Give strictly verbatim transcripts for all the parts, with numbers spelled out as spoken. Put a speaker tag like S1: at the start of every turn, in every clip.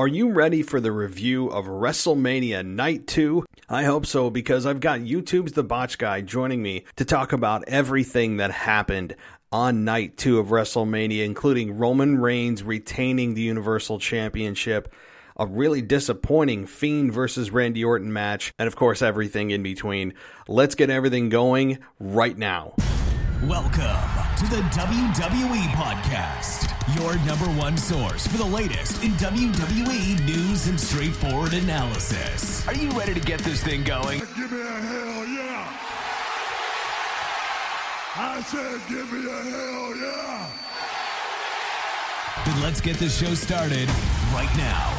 S1: Are you ready for the review of WrestleMania Night two? I hope so, because I've got YouTube's The Botch Guy joining me to talk about everything that happened on Night two of WrestleMania, including Roman Reigns retaining the Universal Championship, a really disappointing Fiend versus Randy Orton match, and of course everything in between. Let's get everything going right now.
S2: Welcome to the W W E Podcast, your number one source for the latest in W W E news and straightforward analysis. Are you ready to get this thing going?
S3: Give me a hell yeah! I said give me a hell yeah!
S2: Then let's get this show started right now.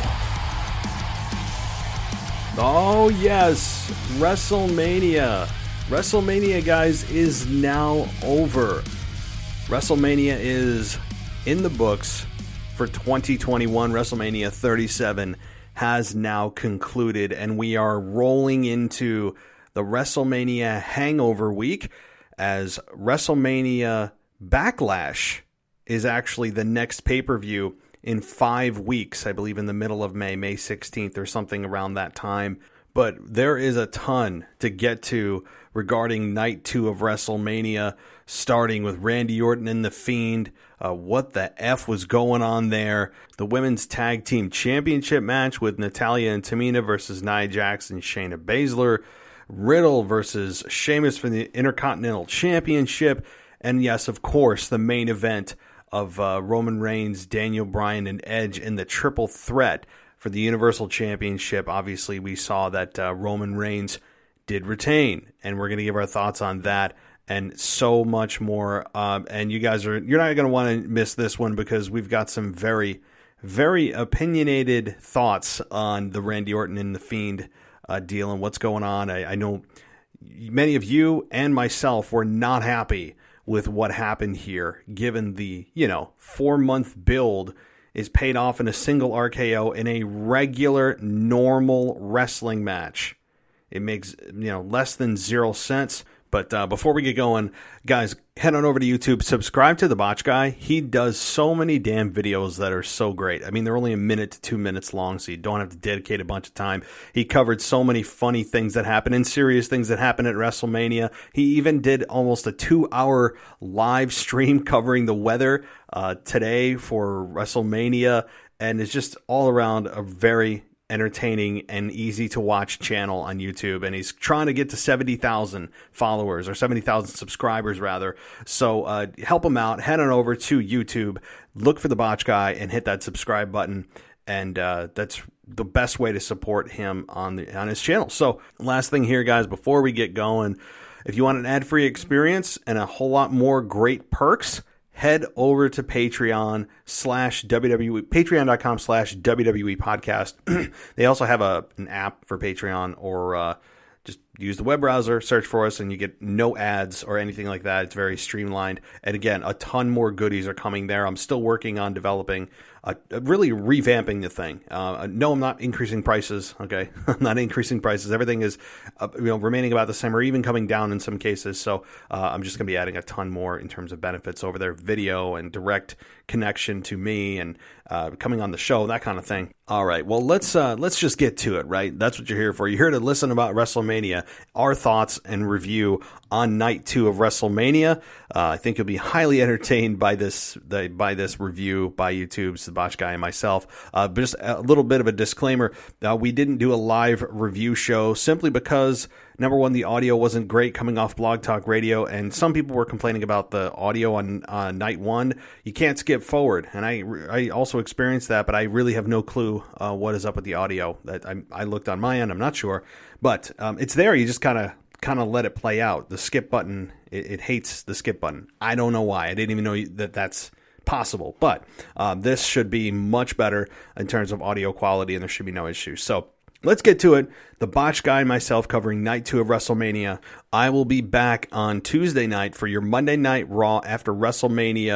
S1: Oh yes, WrestleMania. WrestleMania, guys, is now over. WrestleMania is in the books for twenty twenty-one. WrestleMania thirty-seven has now concluded, and we are rolling into the WrestleMania hangover week, as WrestleMania Backlash is actually the next pay-per-view in five weeks, I believe in the middle of May, May sixteenth or something around that time. But there is a ton to get to regarding Night two of WrestleMania, starting with Randy Orton and The Fiend. Uh, what the F was going on there? The Women's Tag Team Championship match with Natalya and Tamina versus Nia Jax and Shayna Baszler. Riddle versus Sheamus for the Intercontinental Championship. And yes, of course, the main event of uh, Roman Reigns, Daniel Bryan, and Edge in the triple threat for the Universal Championship. Obviously, we saw that uh, Roman Reigns did retain, and we're going to give our thoughts on that and so much more. Um, and you guys are, you're not going to want to miss this one, because we've got some very, very opinionated thoughts on the Randy Orton and The Fiend uh, deal and what's going on. I, I know many of you and myself were not happy with what happened here, given the, you know, four-month build is paid off in a single R K O in a regular, normal wrestling match. It makes, you know, less than zero cents. But uh, before we get going, guys, head on over to YouTube, subscribe to The Botch Guy. He does so many damn videos that are so great. I mean, they're only a minute to two minutes long, so you don't have to dedicate a bunch of time. He covered so many funny things that happen and serious things that happen at WrestleMania. He even did almost a two-hour live stream covering the weather uh, today for WrestleMania, and it's just all around a very entertaining and easy to watch channel on YouTube, and he's trying to get to seventy thousand followers, or seventy thousand subscribers rather. So uh, help him out. Head on over to YouTube, look for The Botch Guy, and hit that subscribe button. And uh, that's the best way to support him on the on his channel. So last thing here, guys, before we get going, if you want an ad-free experience and a whole lot more great perks, head over to Patreon slash WWE, patreon.com slash WWE podcast. They also have a an app for Patreon, or uh, just use the web browser, search for us, and you get no ads or anything like that. It's very streamlined. And again, a ton more goodies are coming there. I'm still working on developing, uh, really revamping the thing. Uh, no, I'm not increasing prices. Okay, I'm not increasing prices. Everything is, uh, you know, remaining about the same, or even coming down in some cases. So uh, I'm just going to be adding a ton more in terms of benefits over there, video and direct connection to me, and uh, coming on the show, that kind of thing. All right, well, let's uh, let's just get to it, right? That's what you're here for. You're here to listen about WrestleMania, our thoughts and review on Night two of WrestleMania. Uh, I think you'll be highly entertained by this the, by this review by YouTube's The Botch Guy and myself. Uh, but just a little bit of a disclaimer: uh, we didn't do a live review show simply because, number one, the audio wasn't great coming off Blog Talk Radio, and some people were complaining about the audio on uh, night one. You can't skip forward, and I I also experienced that, but I really have no clue uh, what is up with the audio. That I, I looked on my end, I'm not sure, but um, it's there. You just kind of kind of let it play out. The skip button, it, it hates the skip button. I don't know why. I didn't even know that that's possible, but uh, this should be much better in terms of audio quality, and there should be no issues. So let's get to it. The Botch Guy and myself covering Night two of WrestleMania. I will be back on Tuesday night for your Monday Night Raw after WrestleMania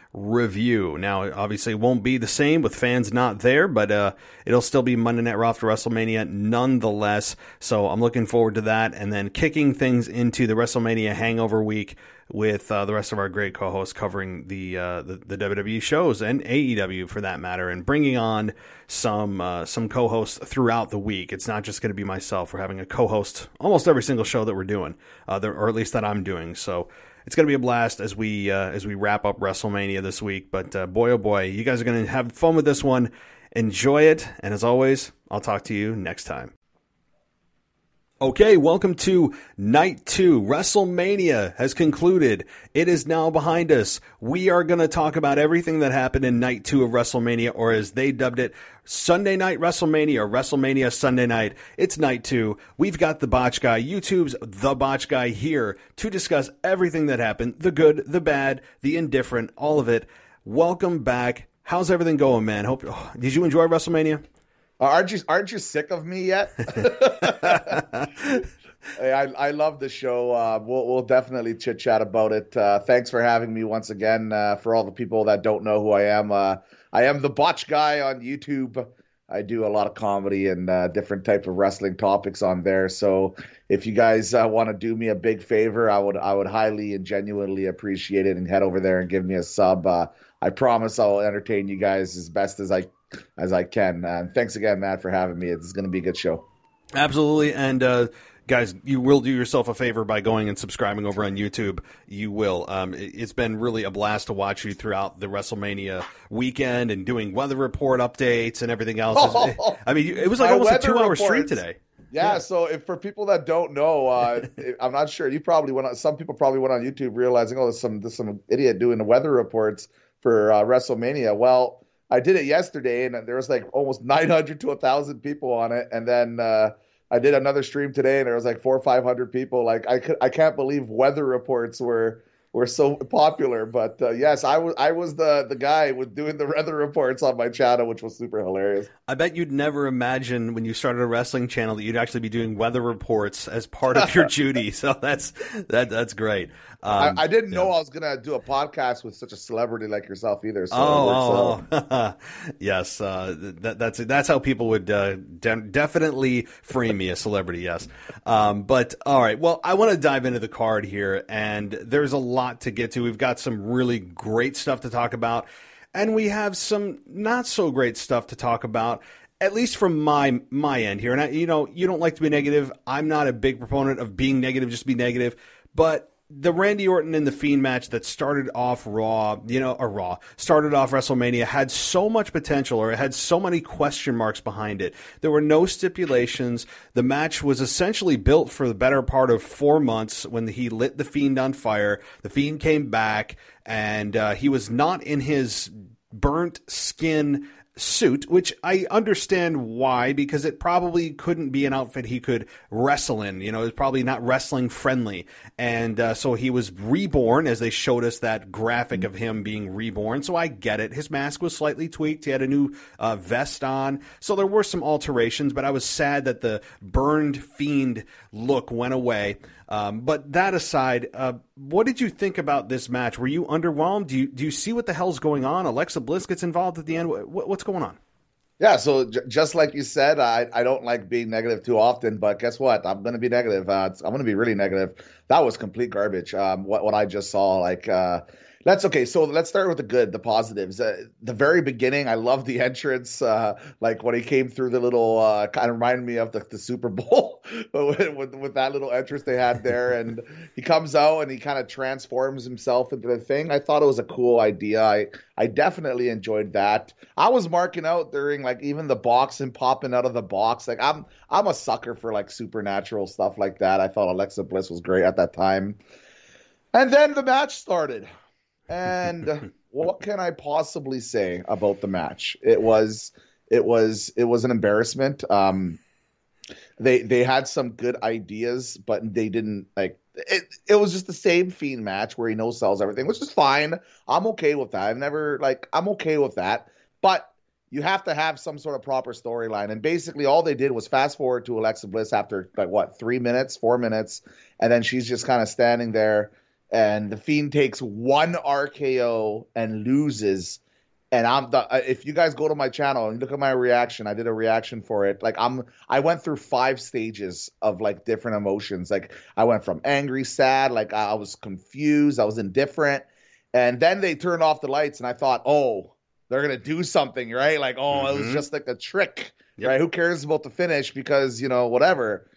S1: review. Now, obviously, it won't be the same with fans not there, but uh, it'll still be Monday Night Raw after WrestleMania nonetheless. So I'm looking forward to that, and then kicking things into the WrestleMania hangover week with uh, the rest of our great co-hosts covering the, uh, the the W W E shows and A E W for that matter, and bringing on some uh, some co-hosts throughout the week. It's not just going to be myself. We're having a co-host almost every single show that we're doing, uh, there, or at least that I'm doing. So it's going to be a blast as we uh, as we wrap up WrestleMania this week. But uh, boy, oh boy, you guys are going to have fun with this one. Enjoy it, and as always, I'll talk to you next time. Okay, welcome to night two. WrestleMania has concluded. It is now behind us. We are going to talk about everything that happened in night two of WrestleMania, or as they dubbed it, Sunday Night WrestleMania, or WrestleMania Sunday Night. It's night two. We've got the Botch Guy, YouTube's The Botch Guy, here to discuss everything that happened, the good, the bad, the indifferent, all of it. Welcome back. How's everything going, man? Hope. Oh, did you enjoy WrestleMania?
S4: Uh, aren't you aren't you sick of me yet? Hey, I I love the show. Uh, we'll we'll definitely chit chat about it. Uh, thanks for having me once again. Uh, for all the people that don't know who I am, uh, I am the Botch Guy on YouTube. I do a lot of comedy and uh, different type of wrestling topics on there. So if you guys uh, want to do me a big favor, I would I would highly and genuinely appreciate it, and head over there and give me a sub. Uh, I promise I'll entertain you guys as best as I as I can. And thanks again, Matt, for having me. It's going to be a good show.
S1: Absolutely. And uh, guys, you will do yourself a favor by going and subscribing over on YouTube. You will. Um, it, it's been really a blast to watch you throughout the WrestleMania weekend and doing weather report updates and everything else. Oh, I mean, it was like almost a two-hour stream today.
S4: Yeah, yeah, so if for people that don't know, uh, I'm not sure. You probably went on, some people probably went on YouTube realizing, oh, there's some, there's some idiot doing the weather reports for uh, WrestleMania. Well, I did it yesterday, and there was like almost nine hundred to one thousand people on it. And then uh, I did another stream today, and there was like four or five hundred people. Like I could, I can't believe weather reports were were so popular. But uh, yes, I was I was the the guy with doing the weather reports on my channel, which was super hilarious.
S1: I bet you'd never imagine when you started a wrestling channel that you'd actually be doing weather reports as part of your duty. So that's that that's great. Um,
S4: I, I didn't
S1: yeah.
S4: know I was gonna do a podcast with such a celebrity like yourself either. So
S1: oh, oh, oh. Yes, uh, that, that's that's how people would uh, de- definitely frame me, a celebrity. Yes, um, but all right. Well, I want to dive into the card here, and there's a lot to get to. We've got some really great stuff to talk about, and we have some not so great stuff to talk about. At least from my my end here, and I, you know, you don't like to be negative. I'm not a big proponent of being negative, just be negative, but the Randy Orton and The Fiend match that started off Raw, you know, or Raw, started off WrestleMania, had so much potential, or it had so many question marks behind it. There were no stipulations. The match was essentially built for the better part of four months when he lit The Fiend on fire. The Fiend came back, and uh, he was not in his burnt skin suit, which I understand why, because it probably couldn't be an outfit he could wrestle in. You know, it was probably not wrestling friendly. And uh, so he was reborn, as they showed us that graphic of him being reborn. So I get it. His mask was slightly tweaked. He had a new uh, vest on. So there were some alterations, but I was sad that the burned Fiend look went away. Um, but that aside, uh, what did you think about this match? Were you underwhelmed? Do you do you see what the hell's going on? Alexa Bliss gets involved at the end. What, what's going on?
S4: Yeah, so j- just like you said, I, I don't like being negative too often, but guess what? I'm going to be negative. Uh, I'm going to be really negative. That was complete garbage. Um, what what I just saw, like. Uh, That's okay. So let's start with the good, the positives. Uh, the very beginning, I love the entrance. Uh, like when he came through the little, uh, kind of reminded me of the, the Super Bowl with, with, with that little entrance they had there. And he comes out and he kind of transforms himself into the thing. I thought it was a cool idea. I, I definitely enjoyed that. I was marking out during like even the box and popping out of the box. Like I'm, I'm a sucker for like supernatural stuff like that. I thought Alexa Bliss was great at that time. And then the match started. And what can I possibly say about the match? It was, it was, it was an embarrassment. Um, they they had some good ideas, but they didn't like. It It was just the same Fiend match where he no sells everything, which is fine. I'm okay with that. I've never like I'm okay with that. But you have to have some sort of proper storyline. And basically, all they did was fast forward to Alexa Bliss after like what three minutes, four minutes, and then she's just kind of standing there. and the Fiend takes one R K O and loses. And I'm the, if you guys go to my channel and look at my reaction, I did a reaction for it. Like I'm, I went through five stages of like different emotions. Like I went from angry, sad, like I was confused, I was indifferent, and then they turned off the lights, and I thought, oh, they're gonna do something, right? Like, oh, mm-hmm. It was just like a trick, yep. Right? Who cares about the finish because you know whatever.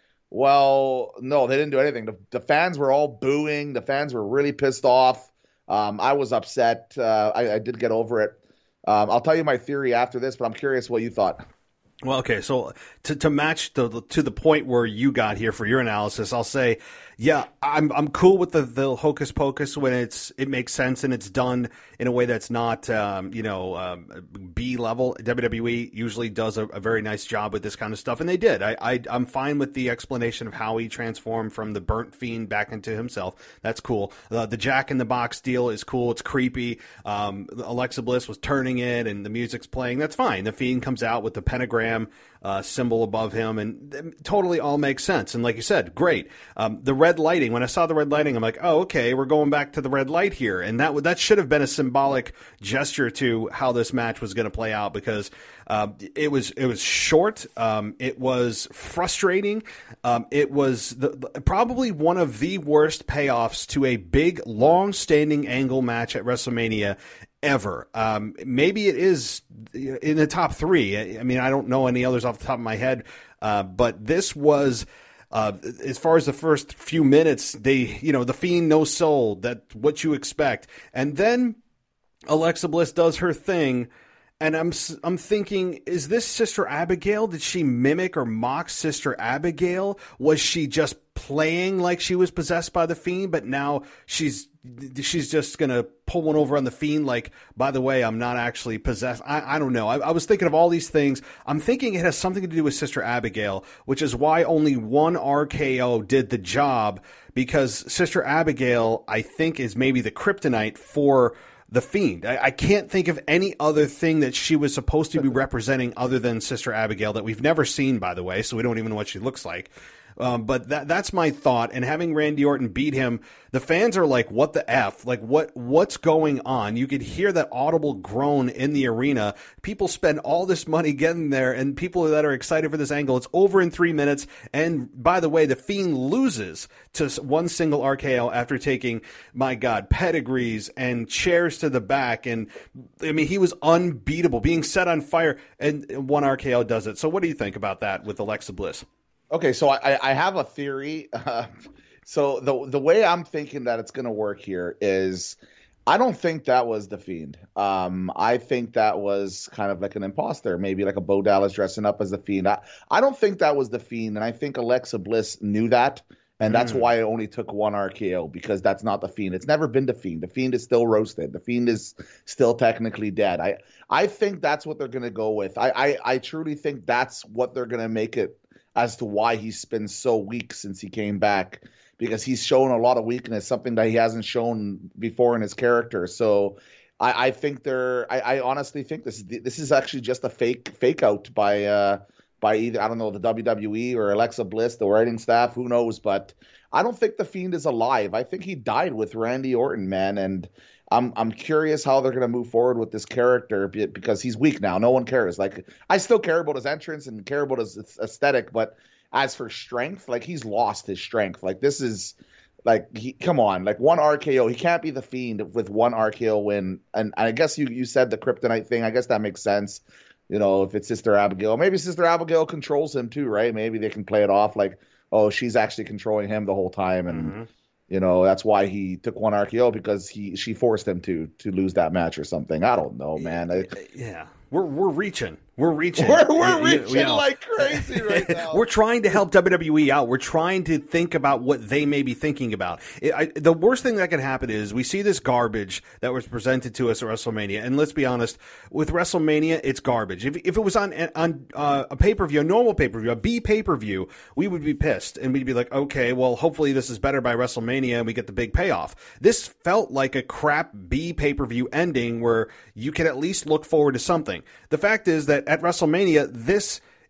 S4: Well, no, they didn't do anything. The, the fans were all booing. The fans were really pissed off. Um, I was upset. Uh, I, I did get over it. Um, I'll tell you my theory after this, but I'm curious what you thought.
S1: Well, okay, so to to match the, to the point where you got here for your analysis, I'll say, yeah, I'm I'm cool with the, the hocus pocus when it's it makes sense and it's done in a way that's not um, you know um, B level. W W E usually does a, a very nice job with this kind of stuff, and they did. I, I I'm fine with the explanation of how he transformed from the burnt Fiend back into himself. That's cool. Uh, the Jack in the Box deal is cool. It's creepy. Um, Alexa Bliss was turning it, and the music's playing. That's fine. The Fiend comes out with the pentagram Uh, symbol above him, and it totally all makes sense. And like you said, great. Um, the red lighting, when I saw the red lighting, I'm like, oh, okay, we're going back to the red light here. And that that should have been a symbolic gesture to how this match was going to play out, because um, it was it was short. Um, it was frustrating. Um, it was the, the, probably one of the worst payoffs to a big, long-standing angle match at WrestleMania ever. Um, maybe it is in the top three. I mean, I don't know any others off the top of my head, uh, but this was, uh, as far as the first few minutes, they, you know, the Fiend, no soul, that what you expect. And then Alexa Bliss does her thing, and I'm I'm thinking, is this Sister Abigail? Did she mimic or mock Sister Abigail? Was she just playing like she was possessed by the Fiend, but now she's she's just going to pull one over on the Fiend like, by the way, I'm not actually possessed. I, I don't know. I, I was thinking of all these things. I'm thinking it has something to do with Sister Abigail, which is why only one R K O did the job, because Sister Abigail, I think, is maybe the kryptonite for the Fiend. I, I can't think of any other thing that she was supposed to be representing other than Sister Abigail, that we've never seen, by the way, so we don't even know what she looks like. Um, but that that's my thought. And having Randy Orton beat him, the fans are like, what the F? Like, what what's going on? You could hear that audible groan in the arena. People spend all this money getting there, and people that are excited for this angle, it's over in three minutes. And by the way, the Fiend loses to one single R K O after taking, my God, pedigrees and chairs to the back. And, I mean, he was unbeatable, being set on fire, and one R K O does it. So what do you think about that with Alexa Bliss?
S4: Okay, so I, I have a theory. Uh, so the the way I'm thinking that it's going to work here is, I don't think that was the Fiend. Um, I think that was kind of like an imposter, maybe like a Bo Dallas dressing up as the Fiend. I, I don't think that was the Fiend, and I think Alexa Bliss knew that, and that's mm. why it only took one R K O, because that's not the Fiend. It's never been the Fiend. The Fiend is still roasted. The Fiend is still technically dead. I I think that's what they're going to go with. I, I, I truly think that's what they're going to make it, as to why he's been so weak since he came back, because he's shown a lot of weakness, something that he hasn't shown before in his character. So I, I think they're, I, I honestly think this, this is actually just a fake, fake out by, uh, by either, I don't know, the W W E or Alexa Bliss, the writing staff, who knows, but I don't think the Fiend is alive. I think he died with Randy Orton, man. And I'm I'm curious how they're going to move forward with this character, because he's weak now. No one cares. Like, I still care about his entrance and care about his aesthetic, but as for strength, like, he's lost his strength. Like, this is like, he, come on, like, one R K O. He can't be the Fiend with one R K O win. And I guess you you said the kryptonite thing. I guess that makes sense. You know, if it's Sister Abigail, maybe Sister Abigail controls him too, right? Maybe they can play it off like, oh, she's actually controlling him the whole time, and. Mm-hmm. You know, that's why he took one R K O, because he she forced him to to lose that match or something. I don't know, man. I,
S1: yeah, we're we're reaching. We're reaching.
S4: We're, we're you, reaching you know. like crazy right now.
S1: We're trying to help W W E out. We're trying to think about what they may be thinking about. It, I, the worst thing that can happen is we see this garbage that was presented to us at WrestleMania. And let's be honest, with WrestleMania, it's garbage. If, if it was on, on uh, a pay-per-view, a normal pay-per-view, a B pay-per-view, we would be pissed. And we'd be like, okay, well, hopefully this is better by WrestleMania and we get the big payoff. This felt like a crap B pay-per-view ending where you can at least look forward to something. The fact is that at WrestleMania, this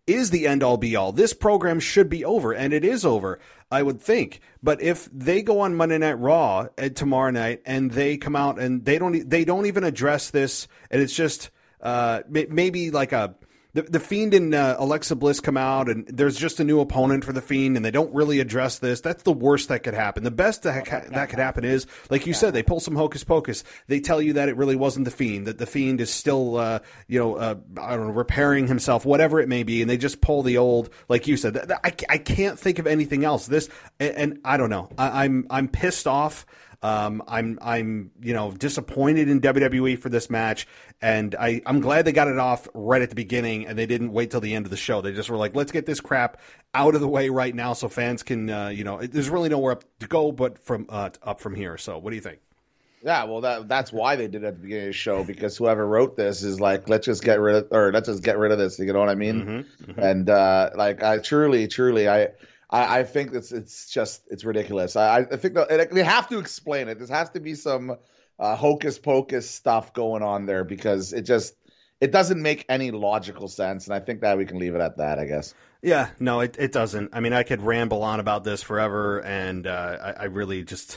S1: is the end-all be-all. This program should be over, and it is over, I would think. But if they go on Monday Night Raw at tomorrow night and they come out and they don't they don't even address this, and it's just uh, maybe like a The, the Fiend and uh, Alexa Bliss come out, and there's just a new opponent for the Fiend, and they don't really address this. That's the worst that could happen. The best that, ha- that could happen is, like you said, they pull some hocus pocus. They tell you that it really wasn't the Fiend, that the Fiend is still, uh, you know, uh, I don't know, repairing himself, whatever it may be, and they just pull the old, like you said. Th- th- I, I can't think of anything else. This, and, and I don't know. I, I'm I'm pissed off. Um, I'm I'm you know disappointed in W W E for this match, and I I'm glad they got it off right at the beginning and they didn't wait till the end of the show. They just were like, let's get this crap out of the way right now so fans can uh, you know there's really nowhere up to go but from uh, up from here. So what do you think?
S4: Yeah, well, that that's why they did it at the beginning of the show, because whoever wrote this is like, let's just get rid of or let's just get rid of this. You know what I mean? Mm-hmm, mm-hmm. And uh, like I truly, truly, I. I, I think it's it's just it's ridiculous. I, I think that they have to explain it. There has to be some uh, hocus pocus stuff going on there, because it just it doesn't make any logical sense. And I think that we can leave it at that, I guess.
S1: Yeah, no, it it doesn't. I mean, I could ramble on about this forever, and uh, I, I really just.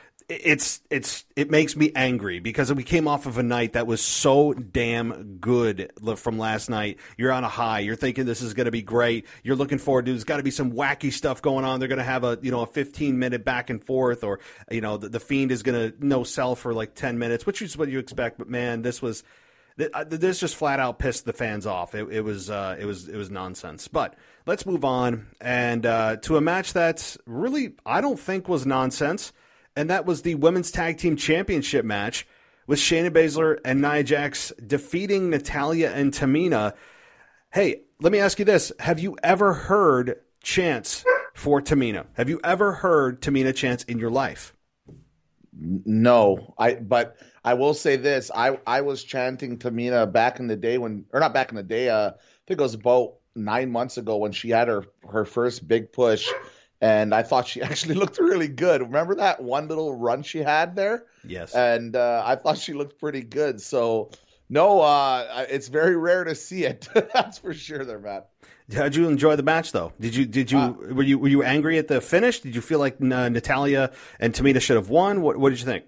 S1: It's it's it makes me angry because we came off of a night that was so damn good from last night. You're on a high. You're thinking this is going to be great. You're looking forward to. There's got to be some wacky stuff going on. They're going to have a you know a fifteen minute back and forth, or you know the, the Fiend is going to no sell for like ten minutes, which is what you expect. But man, this was this just flat out pissed the fans off. It, it was uh, it was it was nonsense. But let's move on and uh, to a match that's really I don't think was nonsense. And that was the Women's Tag Team Championship match with Shayna Baszler and Nia Jax defeating Natalya and Tamina. Hey, let me ask you this. Have you ever heard chants for Tamina? Have you ever heard Tamina chants in your life?
S4: No. I but I will say this. I, I was chanting Tamina back in the day when, or not back in the day, uh, I think it was about nine months ago when she had her, her first big push. And I thought she actually looked really good. Remember that one little run she had there?
S1: Yes.
S4: And uh, I thought she looked pretty good. So, no, uh, it's very rare to see it. That's for sure there, Matt.
S1: How'd you enjoy the match, though? Did you did you uh, were you were you angry at the finish? Did you feel like uh, Natalya and Tamina should have won? What what did you think?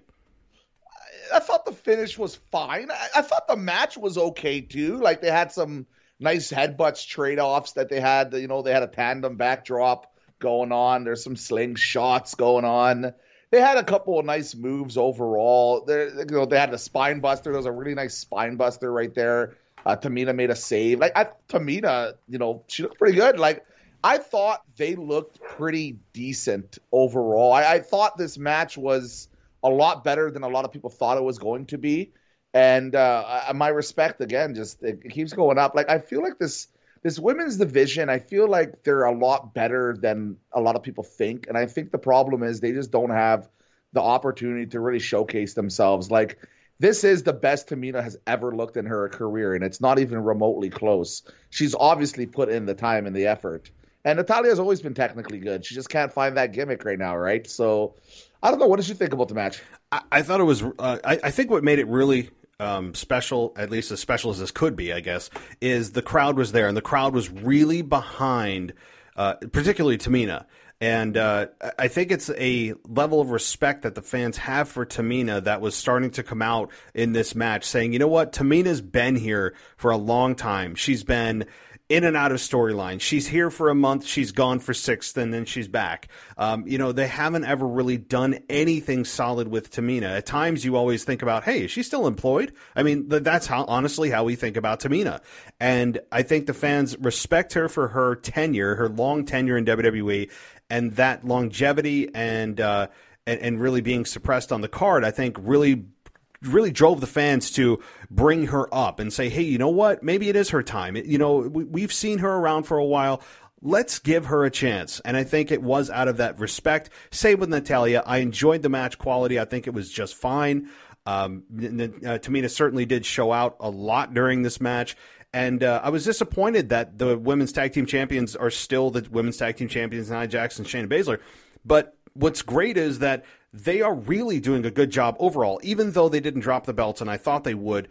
S4: I, I thought the finish was fine. I, I thought the match was okay too. Like they had some nice headbutts trade offs that they had. You know, they had a tandem backdrop going on. There's some slingshots going on. They had a couple of nice moves overall. There, you know, they had a spine buster. There was a really nice spine buster right there. Uh, Tamina made a save. Like I, Tamina, you know, she looked pretty good. Like I thought they looked pretty decent overall. I, I thought this match was a lot better than a lot of people thought it was going to be. And uh, my respect again, just it keeps going up. Like I feel like this. This women's division, I feel like they're a lot better than a lot of people think. And I think the problem is they just don't have the opportunity to really showcase themselves. Like, this is the best Tamina has ever looked in her career, and it's not even remotely close. She's obviously put in the time and the effort. And Natalya has always been technically good. She just can't find that gimmick right now, right? So, I don't know. What did you think about the match?
S1: I, I thought it was uh, – I, I think what made it really – Um, special, at least as special as this could be, I guess, is the crowd was there, and the crowd was really behind, uh, particularly Tamina. And uh, I think it's a level of respect that the fans have for Tamina that was starting to come out in this match, saying, you know what, Tamina's been here for a long time. She's been in and out of storyline. She's here for a month, she's gone for six, and then she's back. Um, you know, they haven't ever really done anything solid with Tamina. At times you always think about, hey, is she still employed? I mean, th- that's how honestly how we think about Tamina. And I think the fans respect her for her tenure, her long tenure in W W E, and that longevity and, uh, and, and really being suppressed on the card, I think really really drove the fans to bring her up and say, hey, you know what? Maybe it is her time. It, you know, we, we've seen her around for a while. Let's give her a chance. And I think it was out of that respect. Same with Natalya. I enjoyed the match quality. I think it was just fine. Um, uh, Tamina certainly did show out a lot during this match. And uh, I was disappointed that the women's tag team champions are still the women's tag team champions, Nia Jax and Shayna Baszler. But what's great is that they are really doing a good job overall, even though they didn't drop the belts, and I thought they would.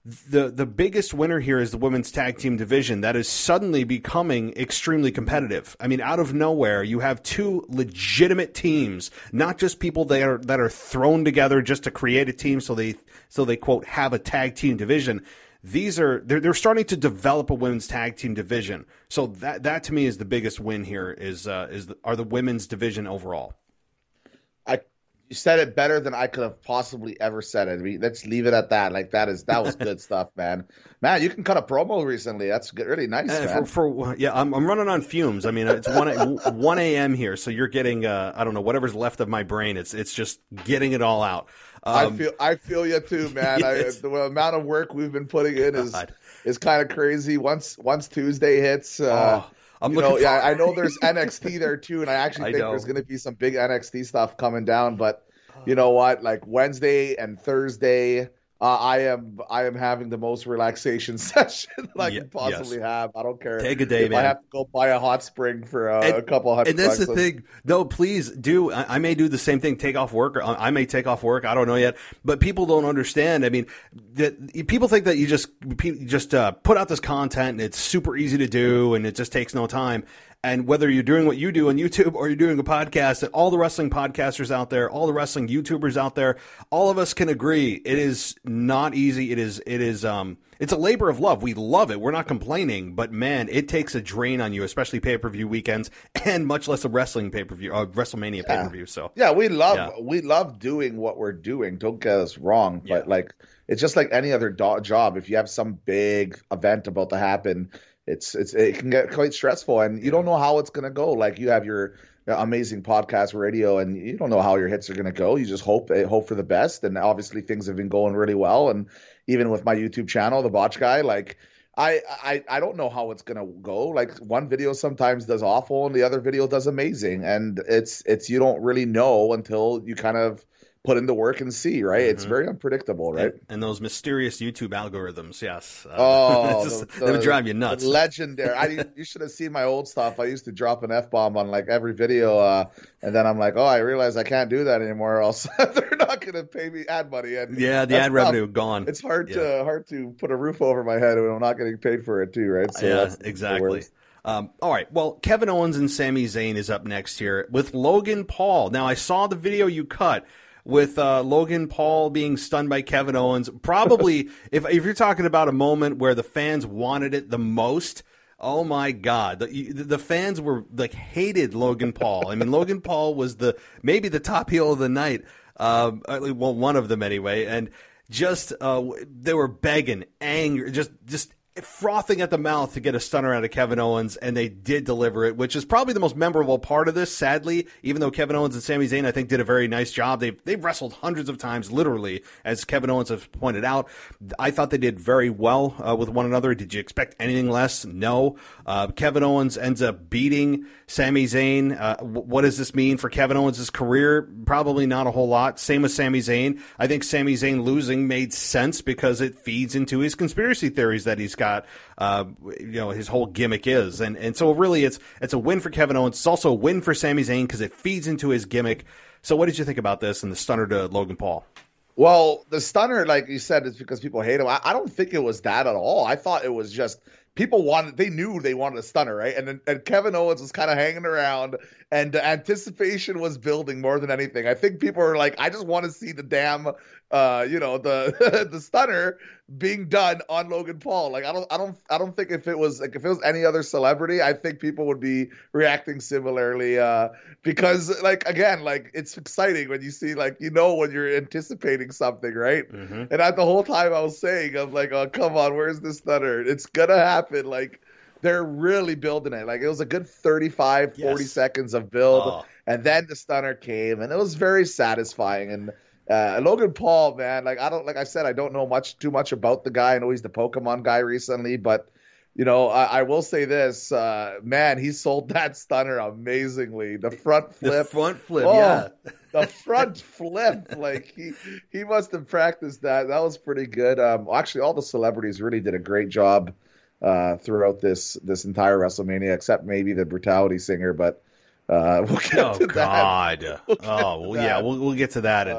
S1: the the biggest winner here is the women's tag team division that is suddenly becoming extremely competitive. I mean, out of nowhere, you have two legitimate teams, not just people that are that are thrown together just to create a team so they so they quote have a tag team division. These are they're they're starting to develop a women's tag team division. So that that to me is the biggest win here is uh, is the, are the women's division overall.
S4: I You said it better than I could have possibly ever said it. I mean, let's leave it at that. Like that is that was good stuff, man. Man, you can cut a promo recently. That's good, really nice,
S1: Uh,
S4: man.
S1: for, for yeah, I'm I'm running on fumes. I mean, it's one one a.m. here, so you're getting uh, I don't know whatever's left of my brain. It's it's just getting it all out. Um,
S4: I feel I feel you too, man. I,
S1: yes.
S4: the amount of work we've been putting in is
S1: God.
S4: is kind of crazy. Once once Tuesday hits, uh,
S1: Oh, I'm
S4: you
S1: looking
S4: know,
S1: for-
S4: yeah, I know there's N X T there too, and I actually
S1: I
S4: think
S1: know.
S4: there's going to be some big N X T stuff coming down. But you know what? Like Wednesday and Thursday, uh, I am I am having the most relaxation session I
S1: Ye-
S4: can possibly
S1: yes.
S4: have. I don't care.
S1: Take a day,
S4: if
S1: man.
S4: I have to go buy a hot spring for uh,
S1: And-
S4: a couple hundred
S1: And that's
S4: bucks.
S1: the thing. No, please do. I, I may do the same thing. Take off work. Or I may take off work. I don't know yet. But people don't understand. I mean, that people think that you just you just uh, put out this content and it's super easy to do and it just takes no time. And whether you're doing what you do on YouTube or you're doing a podcast, all the wrestling podcasters out there, all the wrestling YouTubers out there, all of us can agree it is not easy. It is. It is. Um. It's a labor of love. We love it. We're not complaining, but man, it takes a drain on you, especially pay-per-view weekends, and much less a wrestling pay-per-view, uh, WrestleMania
S4: Yeah.
S1: pay-per-view. So
S4: Yeah, we love
S1: Yeah.
S4: we love doing what we're doing. Don't get us wrong, but
S1: Yeah.
S4: like it's just like any other do- job. If you have some big event about to happen, it's it's it can get quite stressful, and you don't know how it's gonna go. Like you have your amazing podcast radio, and you don't know how your hits are gonna go. You just hope hope for the best, and obviously things have been going really well. And even with my YouTube channel, The Botch Guy, like. I, I I don't know how it's gonna go. Like one video sometimes does awful and the other video does amazing, and it's it's you don't really know until you kind of put in the work and see, right? It's very unpredictable, right?
S1: and, and those mysterious YouTube algorithms, yes. Uh,
S4: Oh,
S1: just,
S4: the-
S1: they would
S4: the-
S1: drive you nuts.
S4: the legendary. I you should have seen my old stuff. I used to drop an F bomb on like every video, uh, and then I'm like, oh, I realize I can't do that anymore, or else they're not gonna pay me ad money. And
S1: Yeah, the
S4: that's
S1: ad
S4: tough.
S1: revenue gone.
S4: It's hard
S1: Yeah.
S4: to hard to put a roof over my head when I'm not getting paid for it too, right? So
S1: yeah,
S4: that's the
S1: exactly.
S4: worst.
S1: Um, all right. Well, Kevin Owens and Sami Zayn is up next here with Logan Paul. Now, I saw the video you cut with uh, Logan Paul being stunned by Kevin Owens. Probably, if if you're talking about a moment where the fans wanted it the most, oh my God, the, the fans were like hated Logan Paul. I mean, Logan Paul was the maybe the top heel of the night. Um, well, one of them anyway, and just uh, they were begging, angry, just just. frothing at the mouth to get a stunner out of Kevin Owens, and they did deliver it, which is probably the most memorable part of this, sadly, even though Kevin Owens and Sami Zayn, I think, did a very nice job. They've, they've wrestled hundreds of times, literally, as Kevin Owens has pointed out. I thought they did very well uh, with one another. Did you expect anything less? No. Uh, Kevin Owens ends up beating Sami Zayn. Uh, w- what does this mean for Kevin Owens' career? Probably not a whole lot. Same with Sami Zayn. I think Sami Zayn losing made sense because it feeds into his conspiracy theories that he's got. Uh, you know, his whole gimmick is, and and so really, it's it's a win for Kevin Owens. It's also a win for Sami Zayn because it feeds into his gimmick. So, what did you think about this and the stunner to Logan Paul?
S4: Well, the stunner, like you said, is because people hate him. I, I don't think it was that at all. I thought it was just people wanted, they knew they wanted a stunner, right? And and Kevin Owens was kind of hanging around, and the anticipation was building more than anything. I think people are like, I just want to see the damn, uh, you know, the the stunner being done on Logan Paul. Like, I don't, I don't, I don't think if it was like if it was any other celebrity, I think people would be reacting similarly. Uh, because like again, like it's exciting when you see like you know when you're anticipating something, right?
S1: Mm-hmm.
S4: And at the whole time I was saying, I'm like, oh come on, where's the stunner? It's gonna happen. Like they're really building it. Like it was a good thirty-five, forty
S1: Yes.
S4: seconds of build,
S1: Oh.
S4: and then the stunner came, and it was very satisfying. And uh, Logan Paul, man, like I don't, like I said, I don't know much too much about the guy. I know he's the Pokemon guy recently, but you know, I, I will say this, uh, man, he sold that stunner amazingly. The front flip,
S1: The front flip,
S4: Oh,
S1: yeah.
S4: the front flip, like he he must have practiced that. That was pretty good. Um, actually, all the celebrities really did a great job uh, throughout this this entire WrestleMania, except maybe the Brutality singer, but uh, we'll get
S1: Oh
S4: to that.
S1: God!
S4: We'll get
S1: oh
S4: to
S1: well, yeah,
S4: that.
S1: we'll we'll get to that. And
S4: Uh,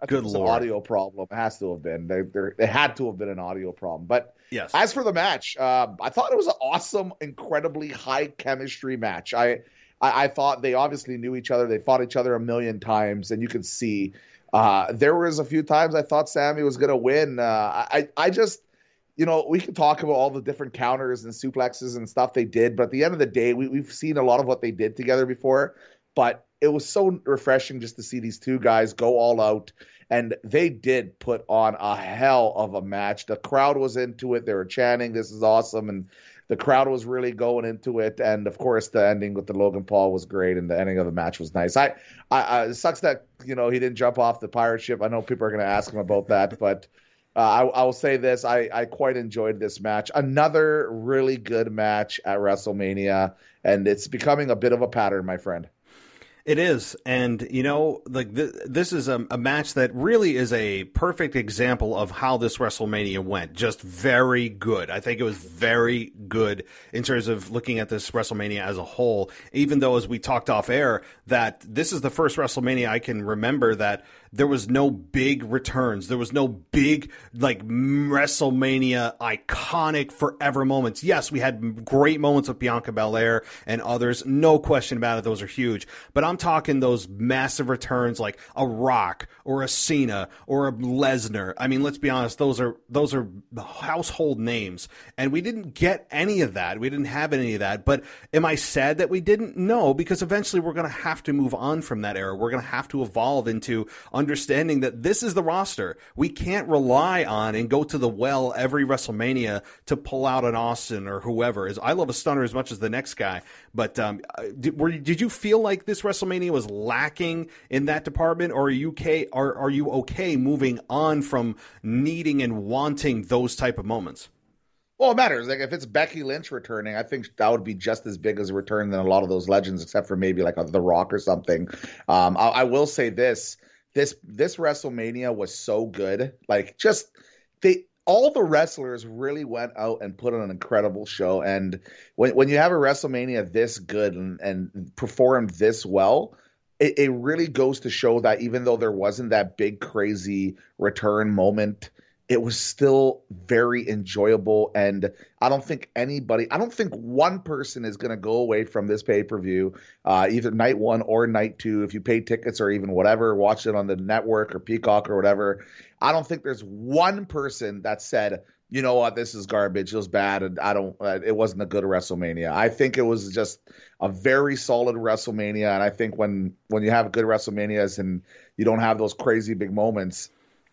S4: I
S1: Good
S4: think it was
S1: Lord.
S4: an audio problem. It has to have been. They, they had to have been an audio problem. But
S1: Yes.
S4: as for the match, um, I thought it was an awesome, incredibly high chemistry match. I, I I thought they obviously knew each other. They fought each other a million times, and you could see uh, there was a few times I thought Sammy was going to win. Uh, I I just, you know, we can talk about all the different counters and suplexes and stuff they did, but at the end of the day, we, we've seen a lot of what they did together before. But it was so refreshing just to see these two guys go all out. And they did put on a hell of a match. The crowd was into it. They were chanting, "This is awesome." And the crowd was really going into it. And, of course, the ending with the Logan Paul was great. And the ending of the match was nice. I, I, I it sucks that, you know, he didn't jump off the pirate ship. I know people are going to ask him about that. But uh, I, I will say this. I, I quite enjoyed this match. Another really good match at WrestleMania. And it's becoming a bit of a pattern, my friend.
S1: It is, and you know, like th- this is a, a match that really is a perfect example of how this WrestleMania went. Just very good. I think it was very good in terms of looking at this WrestleMania as a whole. Even though, as we talked off air, that this is the first WrestleMania I can remember that there was no big returns. There was no big, like, WrestleMania iconic forever moments. Yes, we had great moments with Bianca Belair and others. No question about it. Those are huge. But I'm talking those massive returns like a Rock or a Cena or a Lesnar. I mean, let's be honest. Those are, those are household names. And we didn't get any of that. We didn't have any of that. But am I sad that we didn't? No, because eventually we're going to have to move on from that era. We're going to have to evolve into understanding that this is the roster. We can't rely on and go to the well every WrestleMania to pull out an Austin or whoever. Is I love a stunner as much as the next guy, but um, did, were, did you feel like this WrestleMania was lacking in that department, or are you okay? Are are you okay moving on from needing and wanting those type of moments?
S4: Well, it matters. Like if it's Becky Lynch returning, I think that would be just as big as a return than a lot of those legends, except for maybe like a, The Rock or something. Um, I, I will say this. This this WrestleMania was so good. Like just they all the wrestlers really went out and put on an incredible show. And when when you have a WrestleMania this good and, and performed this well, it, it really goes to show that even though there wasn't that big crazy return moment, it was still very enjoyable. And I don't think anybody, I don't think one person is going to go away from this pay-per-view, uh, either night one or night two. If you pay tickets or even whatever, watch it on the network or Peacock or whatever. I don't think there's one person that said, you know what, this is garbage. It was bad. And I don't, uh, it wasn't a good WrestleMania. I think it was just a very solid WrestleMania. And I think when, when you have good WrestleManias and you don't have those crazy big moments,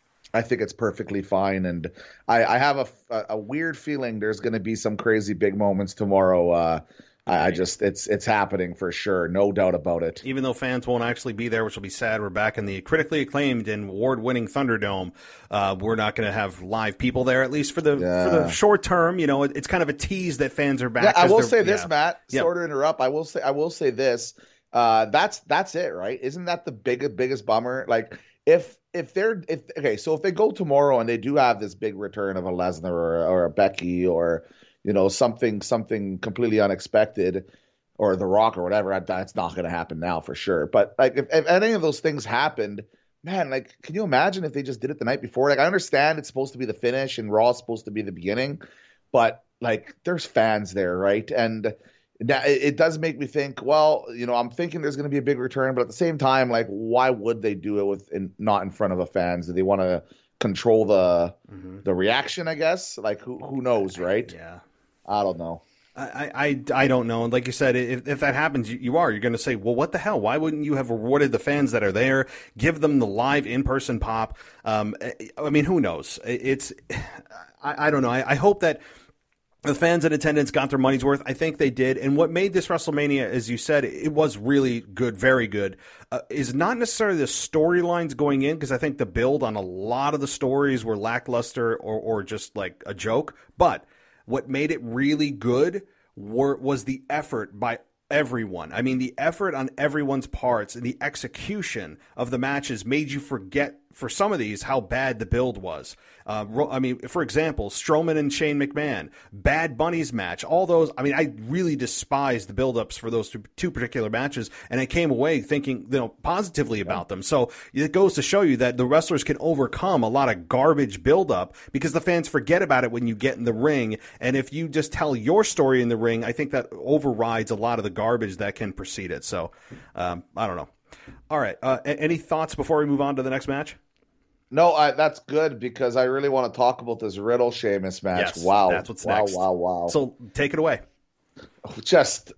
S4: I think it's perfectly fine, and I, I have a, a weird feeling there's going to be some crazy big moments tomorrow. Uh, I, I just it's it's happening for sure, no doubt about it.
S1: Even though fans won't actually be there, which will be sad. We're back in the critically acclaimed and award-winning Thunderdome. Uh, we're not going to have live people there, at least for the
S4: yeah.
S1: for the short term. You know, it, it's kind of a tease that fans are back.
S4: Yeah, I will say this,
S1: yeah.
S4: Matt.
S1: Yep.
S4: Sorry to interrupt. I will say I will say this. Uh, that's that's it, right? Isn't that the big biggest bummer? Like if. If they're if okay, so if they go tomorrow and they do have this big return of a Lesnar or, or a Becky or you know something something completely unexpected or The Rock or whatever, that's not going to happen now for sure. But like if, if any of those things happened, man, like can you imagine if they just did it the night before? Like I understand it's supposed to be the finish and Raw is supposed to be the beginning, but like there's fans there, right? And Now, it, it does make me think, well, you know, I'm thinking there's going to be a big return, but at the same time, like, why would they do it with in, not in front of the fans? Do they want to control the mm-hmm. the reaction, I guess? Like, who who knows, right?
S1: Yeah.
S4: I don't know.
S1: I, I, I don't know. And like you said, if, if that happens, you, you are. You're going to say, well, what the hell? Why wouldn't you have rewarded the fans that are there? Give them the live in-person pop. Um, I mean, who knows? It's I, I don't know. I, I hope that the fans in attendance got their money's worth. I think they did. And what made this WrestleMania, as you said, it was really good, very good, uh, is not necessarily the storylines going in, because I think the build on a lot of the stories were lackluster or, or just like a joke. But what made it really good were, was the effort by everyone. I mean, the effort on everyone's parts and the execution of the matches made you forget for some of these how bad the build was. Uh, I mean, for example, Strowman and Shane McMahon, Bad Bunny's match, all those. I mean, I really despise the buildups for those two, two particular matches, and I came away thinking, you know, positively about them. So it goes to show you that the wrestlers can overcome a lot of garbage buildup because the fans forget about it when you get in the ring. And if you just tell your story in the ring, I think that overrides a lot of the garbage that can precede it. So um, I don't know. All right. Uh, any thoughts before we move on to the next match?
S4: No, I, that's good because I really want to talk about this Riddle Sheamus match.
S1: Yes,
S4: wow.
S1: That's what's
S4: wow,
S1: next.
S4: Wow, wow, wow.
S1: So take it away.
S4: Just,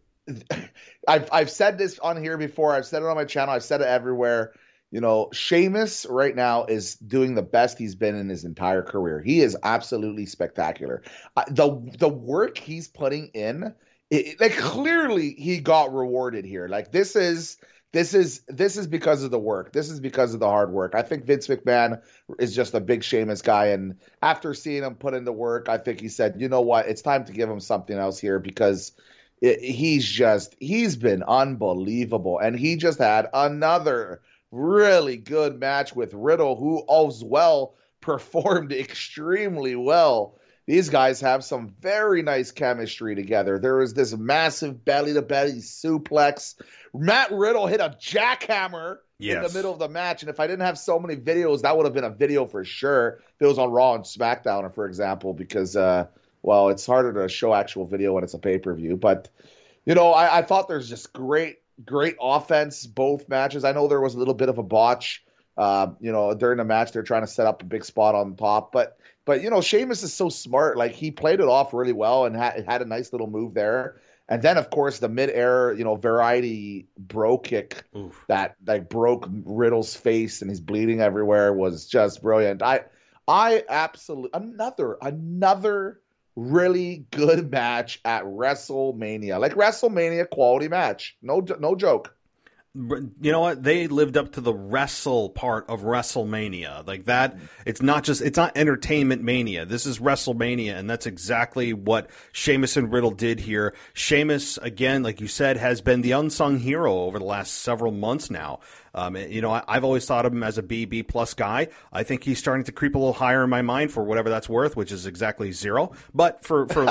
S4: I've, I've said this on here before. I've said it on my channel. I've said it everywhere. You know, Sheamus right now is doing the best he's been in his entire career. He is absolutely spectacular. Uh, the the work he's putting in, it, like clearly he got rewarded here. Like this is this is this is because of the work. This is because of the hard work. I think Vince McMahon is just a big Sheamus guy, and after seeing him put in the work, I think he said, you know what, it's time to give him something else here because it, he's just he's been unbelievable, and he just had another really good match with Riddle, who as well performed extremely well. These guys have some very nice chemistry together. There was this massive belly-to-belly suplex. Matt Riddle hit a jackhammer yes. in the middle of the match, and if I didn't have so many videos, that would have been a video for sure. If it was on Raw and SmackDown, for example, because, uh, well, it's harder to show actual video when it's a pay-per-view. But, you know, I, I thought there's just great Great offense, both matches. I know there was a little bit of a botch, uh, you know, during the match. They're trying to set up a big spot on top. But, but you know, Sheamus is so smart. Like, he played it off really well and ha- had a nice little move there. And then, of course, the mid-air, you know, variety bro kick Oof. that like broke Riddle's face and he's bleeding everywhere was just brilliant. I, I absolutely, another, another really good match at WrestleMania, like WrestleMania quality match. No, no joke.
S1: You know what? They lived up to the wrestle part of WrestleMania. Like that, it's not just, it's not entertainment mania. This is WrestleMania, and that's exactly what Sheamus and Riddle did here. Sheamus, again, like you said, has been the unsung hero over the last several months now. Um, you know, I, I've always thought of him as a B, B plus guy. I think he's starting to creep a little higher in my mind for whatever that's worth, which is exactly zero. But for, for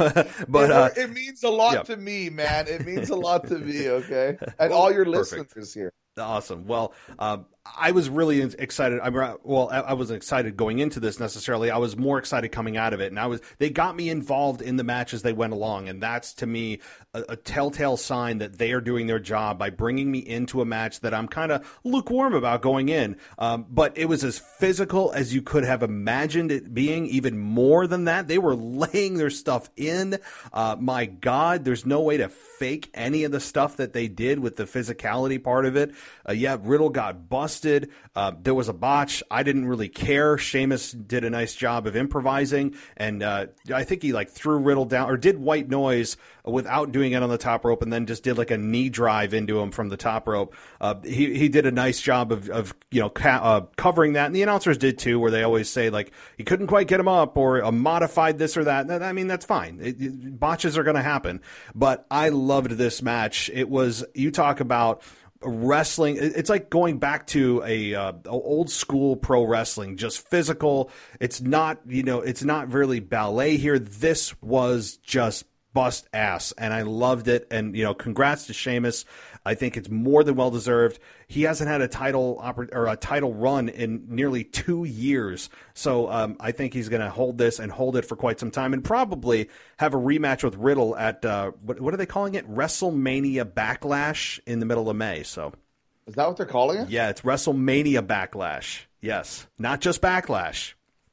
S1: but uh,
S4: it means a lot yeah. to me, man. It means a lot to me. Okay, and well, all your listeners perfect. Here.
S1: Awesome. Well, um, I was really excited. I well, I wasn't excited going into this necessarily. I was more excited coming out of it, and I was. They got me involved in the match as they went along, and that's to me a, a telltale sign that they are doing their job by bringing me into a match that I'm kind of lukewarm about going in. Um, but it was as physical as you could have imagined it being. Even more than that, they were laying their stuff in. Uh, my God, there's no way to fake any of the stuff that they did with the physicality part of it. Uh, yeah, Riddle got busted. Uh, there was a botch. I didn't really care. Sheamus did a nice job of improvising, and uh, I think he like threw Riddle down or did white noise without doing it on the top rope, and then just did like a knee drive into him from the top rope. Uh, he he did a nice job of of you know ca- uh, covering that, and the announcers did too, where they always say like he couldn't quite get him up or uh, modified this or that. I mean that's fine. It, it, botches are going to happen, but I loved this match. It was you talk about. Wrestling, it's like going back to a uh, old school pro wrestling, just physical. It's not, you know, it's not really ballet here. This was just bust ass, and I loved it. And you know, congrats to Sheamus. I think it's more than well deserved. He hasn't had a title oper- or a title run in nearly two years, so um, I think he's going to hold this and hold it for quite some time, and probably have a rematch with Riddle at uh, what, what are they calling it? WrestleMania Backlash in the middle of May. So,
S4: is that what they're calling it?
S1: Yeah, it's WrestleMania Backlash. Yes, not just Backlash.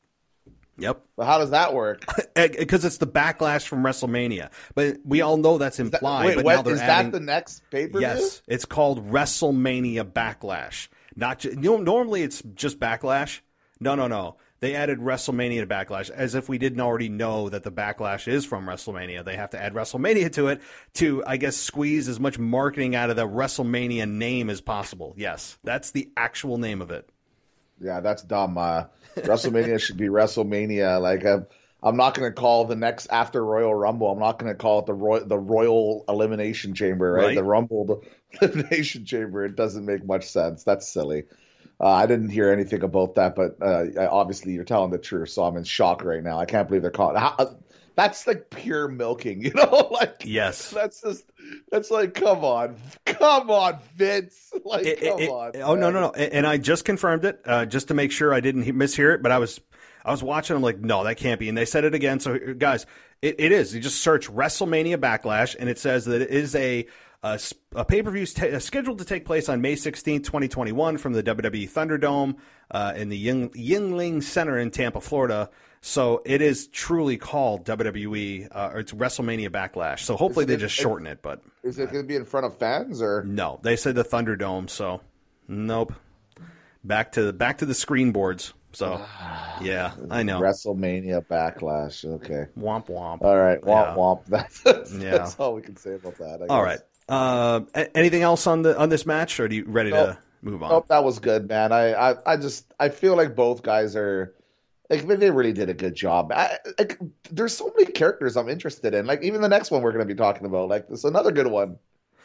S1: Yep.
S4: But how does that work?
S1: Because it's the backlash from WrestleMania. But we all know that's implied.
S4: Is that, wait,
S1: but
S4: what,
S1: now they're
S4: is
S1: adding,
S4: that the next pay-per-view?
S1: Yes. It's called WrestleMania Backlash. Not just, you know, normally it's just Backlash. No, no, no. They added WrestleMania to Backlash as if we didn't already know that the Backlash is from WrestleMania. They have to add WrestleMania to it to, I guess, squeeze as much marketing out of the WrestleMania name as possible. Yes. That's the actual name of it.
S4: Yeah, that's dumb. Uh, WrestleMania should be WrestleMania. Like, I'm, I'm not going to call the next after Royal Rumble. I'm not going to call it the Roy, the Royal Elimination Chamber, right? right? The Rumble, the Elimination Chamber. It doesn't make much sense. That's silly. Uh, I didn't hear anything about that, but uh, obviously you're telling the truth, so I'm in shock right now. I can't believe they're calling. How, uh, that's like pure milking, you know? Like
S1: yes,
S4: that's just that's like come on, come on, Vince. Like
S1: it,
S4: come
S1: it,
S4: on.
S1: Oh
S4: man.
S1: no, no, no. And I just confirmed it uh, just to make sure I didn't mishear it. But I was I was watching. I'm like, no, that can't be. And they said it again. So guys, it, it is. You just search WrestleMania Backlash, and it says that it is a a, a pay-per-view t- scheduled to take place on May sixteenth, twenty twenty-one from the W W E Thunderdome uh, in the Ying, Yingling Center in Tampa, Florida. So it is truly called W W E, uh, or it's WrestleMania Backlash. So hopefully they just shorten it. But
S4: is it going to be in front of fans or
S1: no? They said the Thunderdome. So nope. Back to back to the screen boards. So yeah, I know.
S4: WrestleMania Backlash. Okay.
S1: Womp womp.
S4: All right. Womp
S1: yeah.
S4: womp. That's, that's,
S1: yeah.
S4: that's all we can say about that. I
S1: all
S4: guess.
S1: right. Uh, anything else on the on this match, or are you ready
S4: nope.
S1: to move on?
S4: Nope, that was good, man. I, I, I just I feel like both guys are. Like they really did a good job. I, like, there's so many characters I'm interested in. Like even the next one we're going to be talking about. Like this is another good one.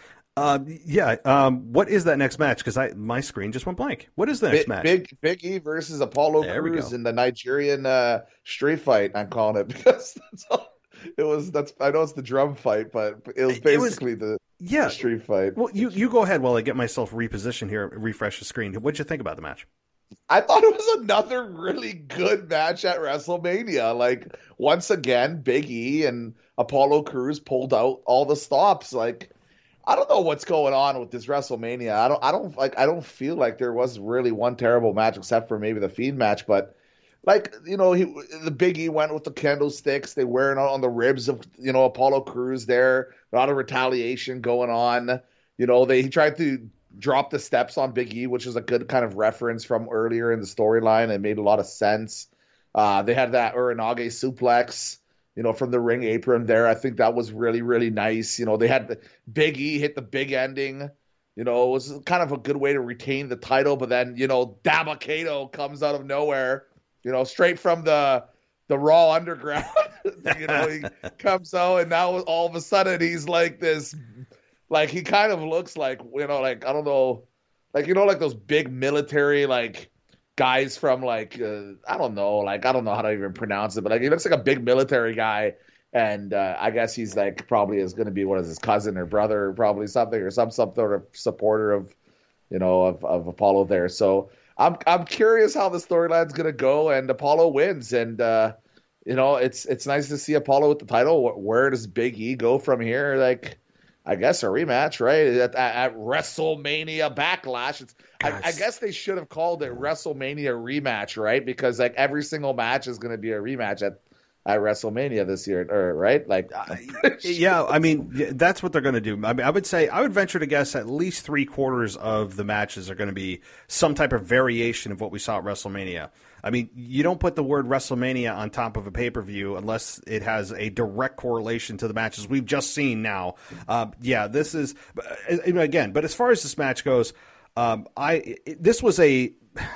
S1: Uh, yeah. Um, what is that next match? Because I my screen just went blank. What is the next
S4: Big,
S1: match?
S4: Big Big E versus Apollo
S1: there
S4: Crews in the Nigerian uh, street fight. I'm calling it because that's all, it was. That's I know it's the drum fight, but it was basically it was, the,
S1: yeah.
S4: the street fight.
S1: Well, you you go ahead while I get myself repositioned here, refresh the screen. What'd you think about the match?
S4: I thought it was another really good match at WrestleMania. Like once again, Big E and Apollo Crews pulled out all the stops. Like I don't know what's going on with this WrestleMania. I don't I don't like I don't feel like there was really one terrible match except for maybe the Fiend match, but like, you know, he the Big E went with the candlesticks. They wearing out on the ribs of, you know, Apollo Crews there. A lot of retaliation going on. You know, they he tried to drop the steps on Big E, which is a good kind of reference from earlier in the storyline. It made a lot of sense. Uh, they had that Uranage suplex, you know, from the ring apron there. I think that was really, really nice. You know, they had the Big E hit the big ending. You know, it was kind of a good way to retain the title. But then, you know, Dabba-Kato comes out of nowhere, you know, straight from the the Raw Underground. You know, he comes out and now all of a sudden he's like this. Like, he kind of looks like, you know, like, I don't know, like, you know, like those big military, like, guys from, like, uh, I don't know, like, I don't know how to even pronounce it, but, like, he looks like a big military guy, and uh, I guess he's, like, probably is going to be, what is his cousin or brother or probably something, or some, some sort of supporter of, you know, of, of Apollo there. So I'm I'm curious how the storyline's going to go, and Apollo wins, and, uh, you know, it's it's nice to see Apollo with the title. Where does Big E go from here? Like, I guess a rematch, right? At, at, at WrestleMania Backlash. It's, I, I guess they should have called it WrestleMania Rematch, right? Because like every single match is going to be a rematch at, at WrestleMania this year, or right? Like,
S1: uh, yeah, I mean that's what they're going to do. I mean, I would say I would venture to guess at least three quarters of the matches are going to be some type of variation of what we saw at WrestleMania. I mean, you don't put the word WrestleMania on top of a pay-per-view unless it has a direct correlation to the matches we've just seen now. Uh, yeah, this is again. But as far as this match goes, um, I it, this was a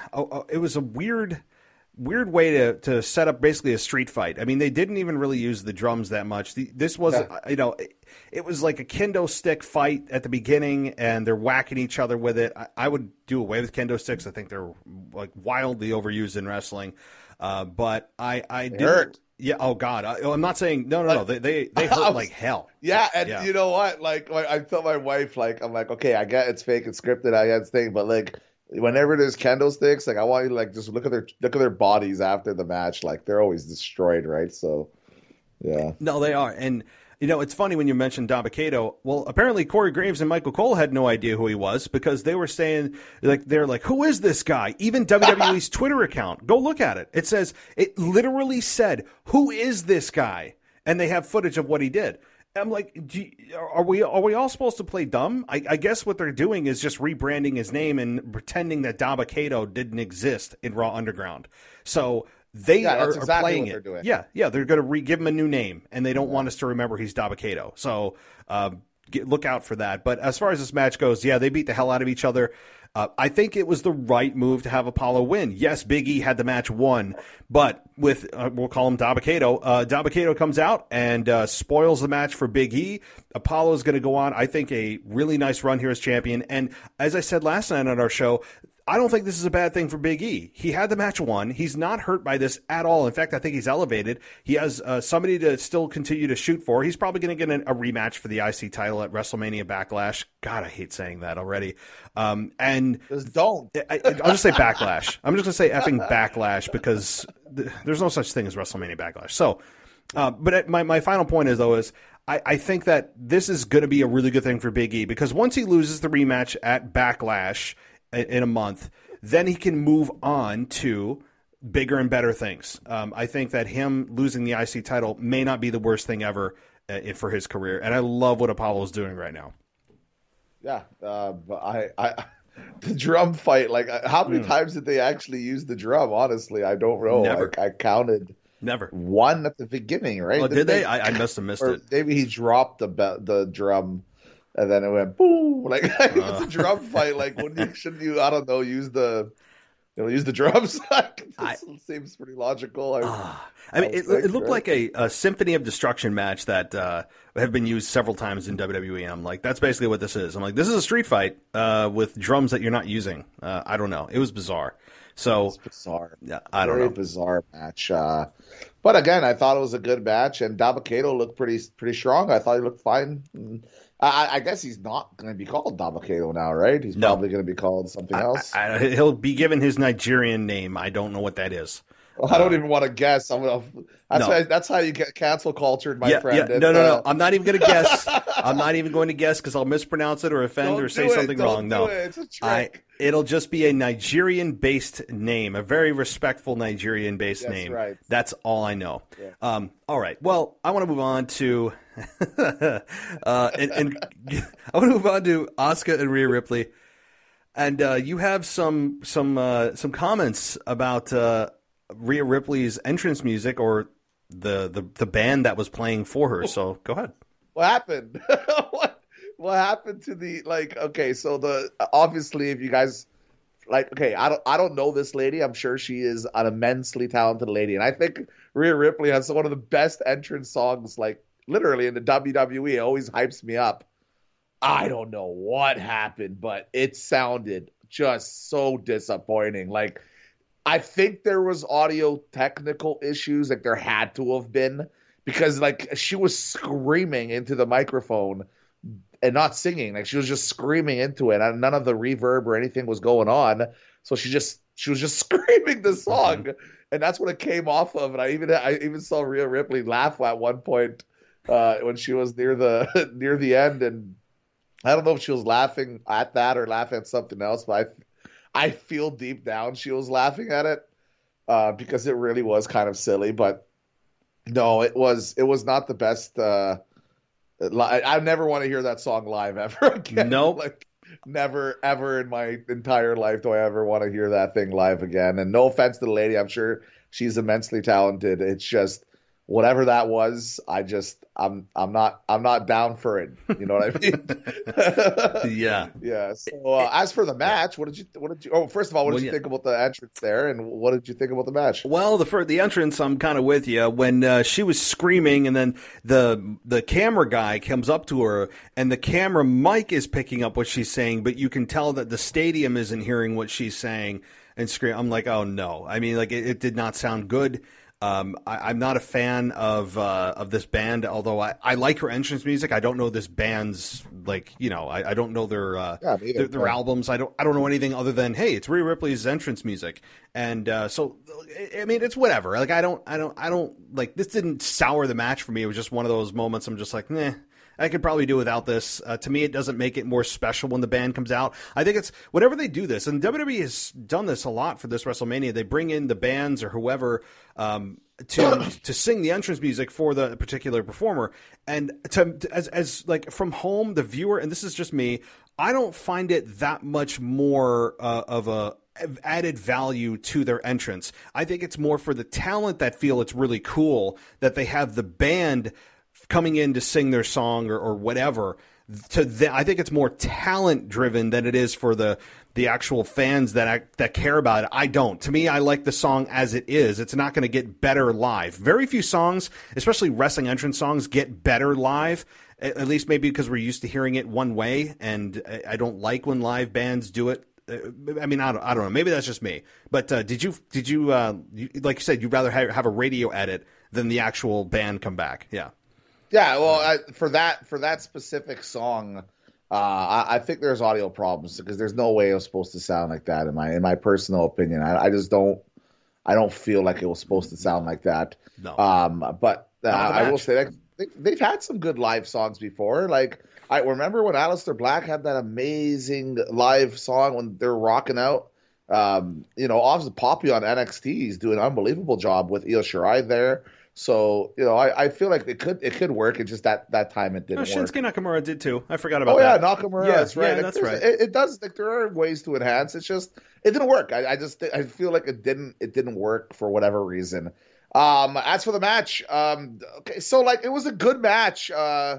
S1: it was a weird. Weird way to, to set up basically a street fight. I mean, they didn't even really use the drums that much. The, this was, yeah. you know, it, it was like a kendo stick fight at the beginning, and they're whacking each other with it. I, I would do away with kendo sticks. I think they're like wildly overused in wrestling. Uh, but I, I did.
S4: Hurt.
S1: Yeah. Oh God. I, I'm not saying no, no, no. They they, they hurt was, like hell.
S4: Yeah, and
S1: yeah.
S4: you know what? Like, like I tell my wife, like, I'm like, okay, I get it's fake, it's scripted, I get it's thing, but like. Whenever there's candlesticks, like I want you to like just look at their look at their bodies after the match. Like they're always destroyed, right? So, yeah.
S1: No, they are, and you know it's funny when you mentioned Dabba-Kato. Well, apparently Corey Graves and Michael Cole had no idea who he was because they were saying like they're like, "Who is this guy?" Even W W E's Twitter account, go look at it. It says it literally said, "Who is this guy?" And they have footage of what he did. I'm like, do you, are we are we all supposed to play dumb? I, I guess what they're doing is just rebranding his name and pretending that Dabba-Kato didn't exist in Raw Underground. So they
S4: yeah,
S1: are,
S4: exactly
S1: are playing
S4: what
S1: it.
S4: Doing.
S1: Yeah, yeah, they're going to re- give him a new name, and they don't yeah. want us to remember he's Dabba-Kato. So uh, get, look out for that. But as far as this match goes, yeah, they beat the hell out of each other. Uh, I think it was the right move to have Apollo win. Yes, Big E had the match won, but with, uh, we'll call him Dabba-Kato, uh, Dabba-Kato comes out and uh, spoils the match for Big E. Apollo is going to go on, I think, a really nice run here as champion. And as I said last night on our show, I don't think this is a bad thing for Big E. He had the match won. He's not hurt by this at all. In fact, I think he's elevated. He has uh, somebody to still continue to shoot for. He's probably going to get a, a rematch for the I C title at WrestleMania Backlash. God, I hate saying that already. Um, and
S4: just don't.
S1: I, I'll just say Backlash. I'm just going to say effing Backlash because th- there's no such thing as WrestleMania Backlash. So, uh, but my, my final point is, though, is I, I think that this is going to be a really good thing for Big E because once he loses the rematch at Backlash in a month, then he can move on to bigger and better things. Um, I think that him losing the I C title may not be the worst thing ever uh, for his career, and I love what Apollo's doing right now.
S4: Yeah, uh, but I, I, the drum fight, like how many mm. times did they actually use the drum? Honestly, I don't know.
S1: Never.
S4: Like, I counted
S1: never
S4: one at the beginning, right?
S1: Oh, did they? they? I, I must have missed
S4: or
S1: it.
S4: Maybe he dropped the the drum. And then it went boom, like uh. it's a drum fight. Like, when you shouldn't you? I don't know. Use the, you know, use the drums. Like,
S1: I,
S4: this seems pretty logical. I,
S1: uh, I mean, it, it looked right? like a, a Symphony of Destruction match that uh, have been used several times in W W E. I'm like, that's basically what this is. I'm like, this is a street fight uh, with drums that you're not using. Uh, I don't know. It was bizarre. So
S4: it's bizarre.
S1: Yeah, I don't
S4: Very
S1: know.
S4: bizarre match. Uh, but again, I thought it was a good match, and Dabba-Kato looked pretty pretty strong. I thought he looked fine. I, I guess he's not going to be called Dabba-Kato now, right? He's
S1: no.
S4: probably going to be called something
S1: I,
S4: else.
S1: I, I, he'll be given his Nigerian name. I don't know what that is.
S4: Well, I don't uh, even want to guess. I'm gonna, that's,
S1: no.
S4: why, that's how you get cancel cultured, my
S1: yeah,
S4: friend.
S1: Yeah. No, no, no. I'm not even going to guess. I'm not even going to guess because I'll mispronounce it or offend
S4: don't
S1: or say
S4: it.
S1: something
S4: don't
S1: wrong. No,
S4: it. It's a trick.
S1: I, it'll just be a Nigerian-based name, a very respectful Nigerian-based
S4: that's
S1: name.
S4: Right.
S1: That's all I know.
S4: Yeah.
S1: Um, all right. Well, I want to move on to uh, and, and I want to move on to Asuka and Rhea Ripley, and uh, you have some some uh, some comments about uh, Rhea Ripley's entrance music or the, the the band that was playing for her. So go ahead.
S4: What happened? what what happened to the like? Okay, so the obviously, if you guys like, okay, I don't I don't know this lady. I'm sure she is an immensely talented lady, and I think Rhea Ripley has one of the best entrance songs, like literally in the W W E. It always hypes me up. I don't know what happened, but it sounded just so disappointing. Like, I think there was audio technical issues, like there had to have been, because like she was screaming into the microphone and not singing. Like, she was just screaming into it, and none of the reverb or anything was going on. So she just she was just screaming the song, mm-hmm. and that's what it came off of. And I even I even saw Rhea Ripley laugh at one point uh, when she was near the near the end, and I don't know if she was laughing at that or laughing at something else, but I I feel deep down she was laughing at it uh, because it really was kind of silly. But no, it was it was not the best. Uh, I, I never want to hear that song live ever again.
S1: Nope.
S4: Like, never, ever in my entire life do I ever want to hear that thing live again. And no offense to the lady, I'm sure she's immensely talented. It's just whatever that was, I just I'm I'm not I'm not down for it. You know what I
S1: mean? yeah.
S4: Yeah. So uh, as for the match, what did you what did you oh first of all, what did well, you yeah. think about the entrance there, and what did you think about the match?
S1: Well, the for the entrance, I'm kind of with you. When uh, she was screaming, and then the the camera guy comes up to her, and the camera mic is picking up what she's saying, but you can tell that the stadium isn't hearing what she's saying and scream. I'm like, oh no. I mean, like it, it did not sound good. Um, I, I'm not a fan of uh, of this band, although I, I like her entrance music. I don't know this band's, like, you know, I, I don't know their uh, yeah, their, their yeah. albums. I don't I don't know anything other than, hey, it's Rhea Ripley's entrance music, and uh, so I mean, it's whatever. Like I don't I don't I don't like this didn't sour the match for me. It was just one of those moments. I'm just like, nah. I could probably do without this. Uh, to me, it doesn't make it more special when the band comes out. I think it's whenever they do this, and W W E has done this a lot for this WrestleMania. They bring in the bands or whoever um, to to sing the entrance music for the particular performer, and to as as like from home, the viewer, and this is just me, I don't find it that much more uh, of a added value to their entrance. I think it's more for the talent that feel it's really cool that they have the band coming in to sing their song or, or whatever. To the, I think it's more talent driven than it is for the the actual fans that I, that care about it. I don't. To me, I like the song as it is. It's not going to get better live. Very few songs, especially wrestling entrance songs, get better live. At, at least maybe because we're used to hearing it one way, and I, I don't like when live bands do it I mean, I don't, I don't know. Maybe that's just me. But uh, did you, did you, uh, you, like you said, you'd rather have, have a radio edit than the actual band come back? Yeah.
S4: Yeah. Well, I, for that for that specific song, uh, I, I think there's audio problems because there's no way it was supposed to sound like that. In my in my personal opinion, I, I just don't. I don't feel like it was supposed to sound like that.
S1: No.
S4: Um, but uh, I will say that they, they've had some good live songs before. Like I remember when Aleister Black had that amazing live song when they're rocking out. Um, you know, obviously Poppy on N X T is doing an unbelievable job with Io Shirai there. So you know, I, I feel like it could it could work. It's just that that time it didn't
S1: no,
S4: work.
S1: Shinsuke Nakamura did too. I forgot about
S4: oh,
S1: that.
S4: Oh yeah, Nakamura.
S1: Yeah,
S4: that's right.
S1: Yeah,
S4: like,
S1: that's right.
S4: It, it does. Like there are ways to enhance. It's just it didn't work. I, I just I feel like it didn't it didn't work for whatever reason. Um, as for the match, um, okay, so like it was a good match. Uh,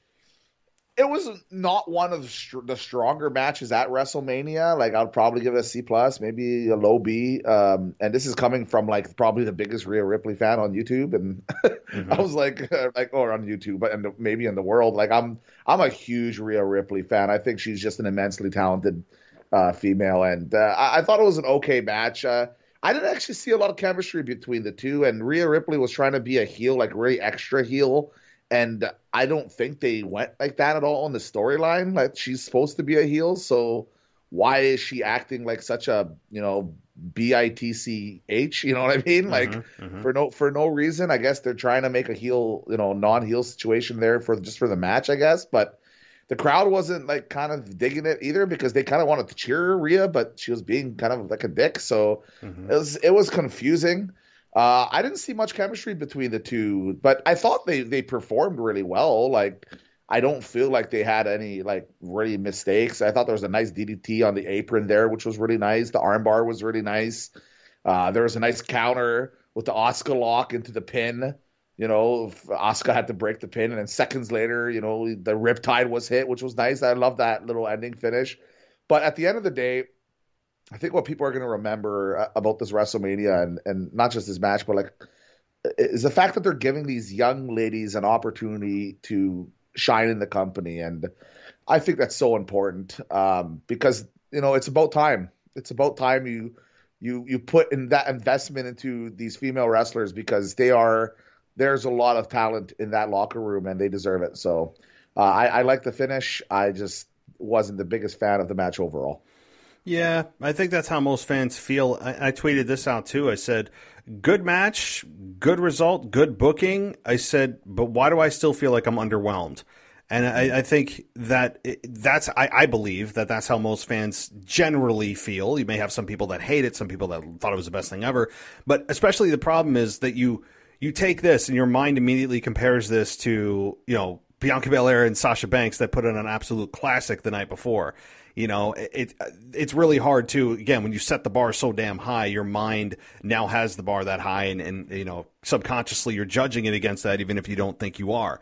S4: it was not one of the, str- the stronger matches at WrestleMania. Like I'd probably give it a C plus, maybe a low B. Um, and this is coming from like probably the biggest Rhea Ripley fan on YouTube, and mm-hmm. I was like, uh, like or on YouTube, but and maybe in the world. Like I'm, I'm a huge Rhea Ripley fan. I think she's just an immensely talented uh, female, and uh, I-, I thought it was an okay match. Uh, I didn't actually see a lot of chemistry between the two, and Rhea Ripley was trying to be a heel, like really extra heel. And I don't think they went like that at all in the storyline. Like she's supposed to be a heel, so why is she acting like such a you know B I T C H? You know what I mean? Like mm-hmm, mm-hmm. for no for no reason. I guess they're trying to make a heel, you know, non-heel situation there for just for the match, I guess. But the crowd wasn't like kind of digging it either because they kind of wanted to cheer Rhea, but she was being kind of like a dick. So mm-hmm. it was it was confusing. Uh, I didn't see much chemistry between the two, but I thought they, they performed really well. Like, I don't feel like they had any, like, really mistakes. I thought there was a nice D D T on the apron there, which was really nice. The armbar was really nice. Uh, there was a nice counter with the Asuka lock into the pin. You know, Asuka had to break the pin, and then seconds later, you know, the Riptide was hit, which was nice. I love that little ending finish. But at the end of the day, I think what people are going to remember about this WrestleMania and, and not just this match, but like is the fact that they're giving these young ladies an opportunity to shine in the company. And I think that's so important um, because, you know, it's about time. It's about time you, you, you put in that investment into these female wrestlers because they are, there's a lot of talent in that locker room and they deserve it. So uh, I, I like the finish. I just wasn't the biggest fan of the match overall.
S1: Yeah, I think that's how most fans feel. I, I tweeted this out too. I said, good match, good result, good booking. I said, but why do I still feel like I'm underwhelmed? And I, I think that it, that's, I, I believe that that's how most fans generally feel. You may have some people that hate it, some people that thought it was the best thing ever. But especially the problem is that you, you take this and your mind immediately compares this to, you know, Bianca Belair and Sasha Banks that put in an absolute classic the night before. You know, it, it's really hard to, again, when you set the bar so damn high, your mind now has the bar that high and, and, you know, subconsciously you're judging it against that even if you don't think you are.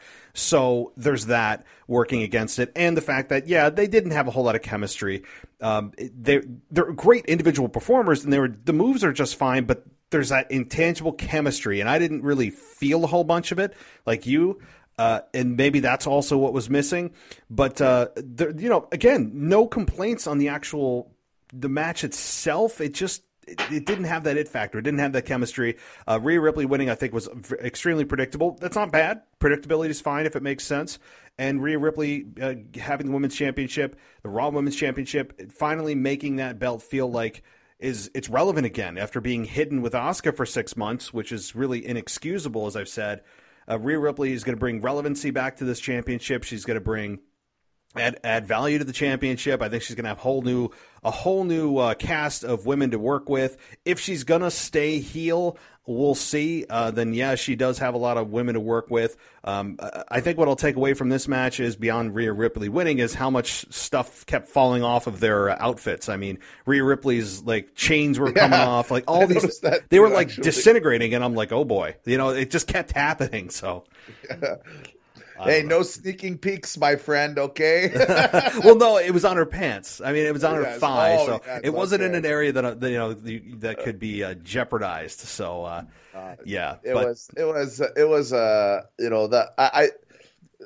S1: So there's that working against it. And the fact that, yeah, they didn't have a whole lot of chemistry. Um, they're, they're great individual performers and they were, the moves are just fine, but there's that intangible chemistry. And I didn't really feel a whole bunch of it like you. Uh, and maybe that's also what was missing. But, uh, there, you know, again, no complaints on the actual the match itself. It just it, it didn't have that it factor. It didn't have that chemistry. Uh, Rhea Ripley winning, I think, was v- extremely predictable. That's not bad. Predictability is fine if it makes sense. And Rhea Ripley uh, having the Women's Championship, the Raw Women's Championship, finally making that belt feel like is it's relevant again after being hidden with Asuka for six months, which is really inexcusable, as I've said. Uh, Rhea Ripley is going to bring relevancy back to this championship. She's going to bring add add value to the championship. I think she's going to have whole new a whole new uh, cast of women to work with. If she's going to stay heel, we'll see. Uh, then yeah, she does have a lot of women to work with. Um, I think what I'll take away from this match is beyond Rhea Ripley winning is how much stuff kept falling off of their uh, outfits. I mean, Rhea Ripley's like chains were coming yeah, off, like all I these
S4: that
S1: they
S4: too,
S1: were like
S4: actually.
S1: disintegrating, and I'm like, oh boy, you know, it just kept happening. So.
S4: Yeah. Hey, no sneaking peeks, my friend, okay?
S1: Well, no, it was on her pants. I mean, it was on her
S4: yes.
S1: thigh,
S4: oh,
S1: so
S4: yes,
S1: it wasn't
S4: okay.
S1: in an area that, that you know the, that could be uh, jeopardized. So, uh, uh, yeah,
S4: it
S1: but,
S4: was, it was, it was, uh, you know, the I, I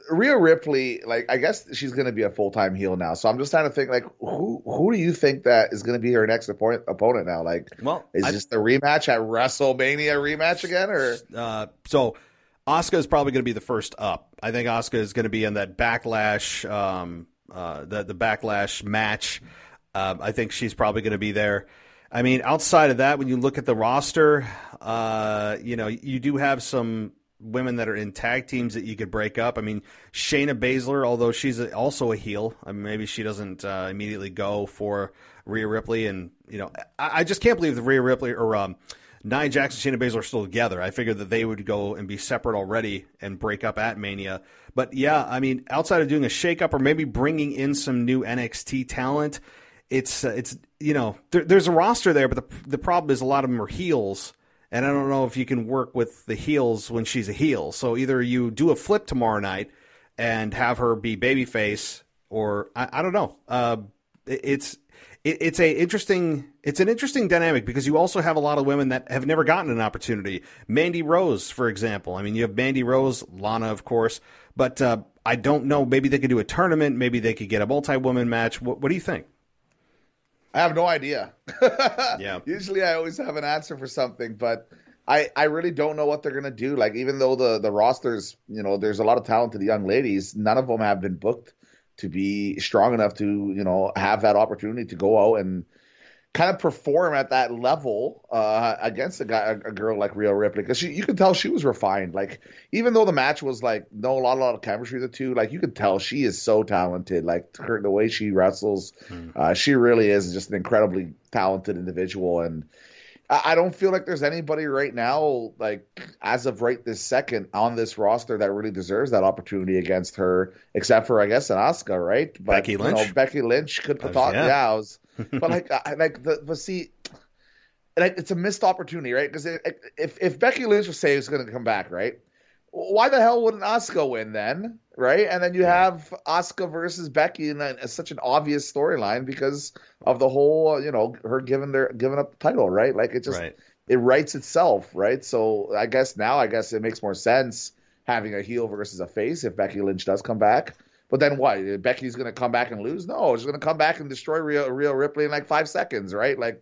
S4: Rhea Ripley, like I guess she's going to be a full time heel now. So I'm just trying to think, like, who who do you think that is going to be her next opponent, opponent now? Like,
S1: well,
S4: is
S1: I,
S4: this the rematch at WrestleMania rematch again, or
S1: uh, so? Asuka is probably going to be the first up. I think Asuka is going to be in that backlash, um, uh, the the backlash match. Uh, I think she's probably going to be there. I mean, outside of that, when you look at the roster, uh, you know, you do have some women that are in tag teams that you could break up. I mean, Shayna Baszler, although she's a, also a heel, I mean, maybe she doesn't uh, immediately go for Rhea Ripley. And, you know, I, I just can't believe that Rhea Ripley or um, Nia Jax and Shayna Baszler are still together. I figured that they would go and be separate already and break up at Mania. But, yeah, I mean, outside of doing a shakeup or maybe bringing in some new N X T talent, it's, uh, it's you know, there, there's a roster there, but the the problem is a lot of them are heels. And I don't know if you can work with the heels when she's a heel. So either you do a flip tomorrow night and have her be babyface, or I, I don't know. Uh, it, it's it, it's a interesting it's an interesting dynamic because you also have a lot of women that have never gotten an opportunity. Mandy Rose, for example. I mean, you have Mandy Rose, Lana, of course, but uh, I don't know. Maybe they could do a tournament. Maybe they could get a multi-woman match. What, what do you think?
S4: I have no idea.
S1: Yeah.
S4: Usually I always have an answer for something, but I, I really don't know what they're going to do. Like, even though the, the rosters, you know, there's a lot of talented young ladies, none of them have been booked to be strong enough to, you know, have that opportunity to go out and kind of perform at that level uh, against a guy, a girl like Rhea Ripley, because you could tell she was refined. Like, even though the match was like no a lot, a lot of chemistry the two, like you could tell she is so talented. Like her, the way she wrestles, mm. uh, she really is just an incredibly talented individual. And I, I don't feel like there's anybody right now, like as of right this second, on this roster that really deserves that opportunity against her, except for I guess an Asuka, right? But,
S1: Becky Lynch.
S4: You know, Becky Lynch could
S1: uh,
S4: thought,
S1: yeah.
S4: yeah, I was. But like, I, like the but see, like it's a missed opportunity, right? Because if if Becky Lynch was say is going to come back, right? Why the hell wouldn't Asuka win then, right? And then you have Asuka versus Becky, and it's such an obvious storyline because of the whole, you know, her giving their giving up the title, right? Like it just
S1: right.
S4: it writes itself, right? So I guess now I guess it makes more sense having a heel versus a face if Becky Lynch does come back. But then what? Becky's going to come back and lose? No, she's going to come back and destroy Rhea, Rhea Ripley in like five seconds, right? Like,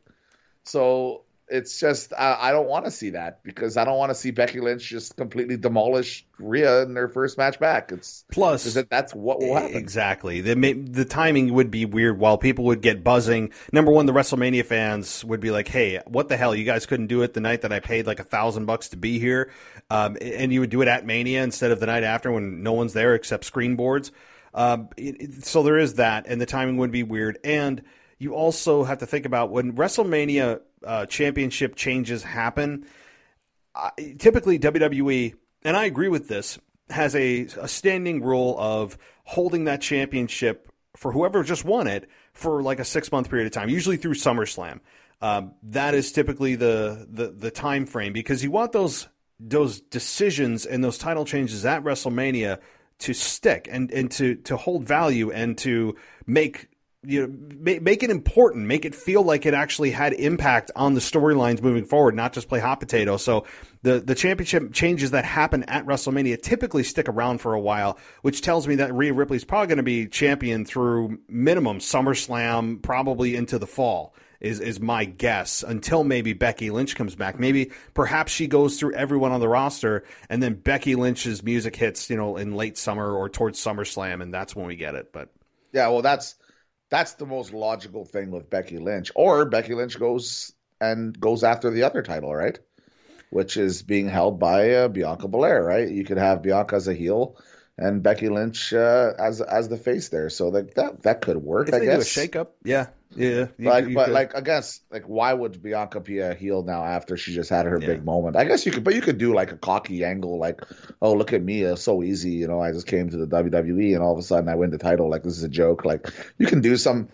S4: so it's just I, I don't want to see that because I don't want to see Becky Lynch just completely demolish Rhea in their first match back. It's
S1: plus
S4: that, that's what will happen.
S1: Exactly. The the timing would be weird. While people would get buzzing, number one, the WrestleMania fans would be like, "Hey, what the hell? You guys couldn't do it the night that I paid like a thousand bucks to be here, um, and you would do it at Mania instead of the night after when no one's there except screen boards." Um, it, it, so there is that, and the timing would be weird. And you also have to think about when WrestleMania uh, championship changes happen. Uh, typically, W W E, and I agree with this, has a, a standing rule of holding that championship for whoever just won it for like a six month period of time, usually through SummerSlam. Um, that is typically the, the the time frame because you want those those decisions and those title changes at WrestleMania to stick and, and to, to hold value and to make you know make, make it important, make it feel like it actually had impact on the storylines moving forward, not just play hot potato. So the, the championship changes that happen at WrestleMania typically stick around for a while, which tells me that Rhea Ripley's probably going to be champion through minimum SummerSlam, probably into the fall. Is is my guess until maybe Becky Lynch comes back. Maybe perhaps she goes through everyone on the roster and then Becky Lynch's music hits, you know, in late summer or towards SummerSlam, and that's when we get it. But
S4: yeah, well, that's that's the most logical thing with Becky Lynch. Or Becky Lynch goes and goes after the other title, right? Which is being held by uh, Bianca Belair, right? You could have Bianca as a heel and Becky Lynch uh, as as the face there. So that that, that could work,
S1: if
S4: I
S1: they
S4: guess.
S1: do a shakeup, yeah. Yeah, you,
S4: like,
S1: you
S4: but
S1: could.
S4: like I guess, like, why would Bianca be a heel now after she just had her
S1: Yeah.
S4: big moment? I guess you could, but you could do like a cocky angle, like, oh, look at me, it's so easy, you know. I just came to the W W E and all of a sudden I win the title. Like, this is a joke. Like, you can do some.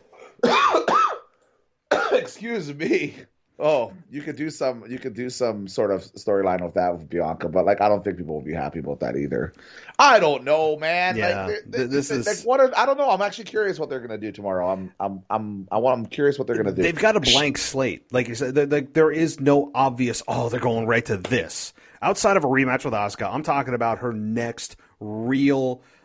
S4: Excuse me. Oh, you could do some. You could do some sort of storyline with that with Bianca, but like, I don't think people will be happy about that either. I don't know, man.
S1: Yeah,
S4: like, they, they,
S1: this
S4: they,
S1: is
S4: like, what are, I don't know. I'm actually curious what they're gonna do tomorrow. I'm, I'm, I'm, I want. I'm curious what they're gonna do.
S1: They've got a blank slate, like you said. There, there, there is no obvious. Oh, they're going right to this. Outside of a rematch with Asuka, I'm talking about her next real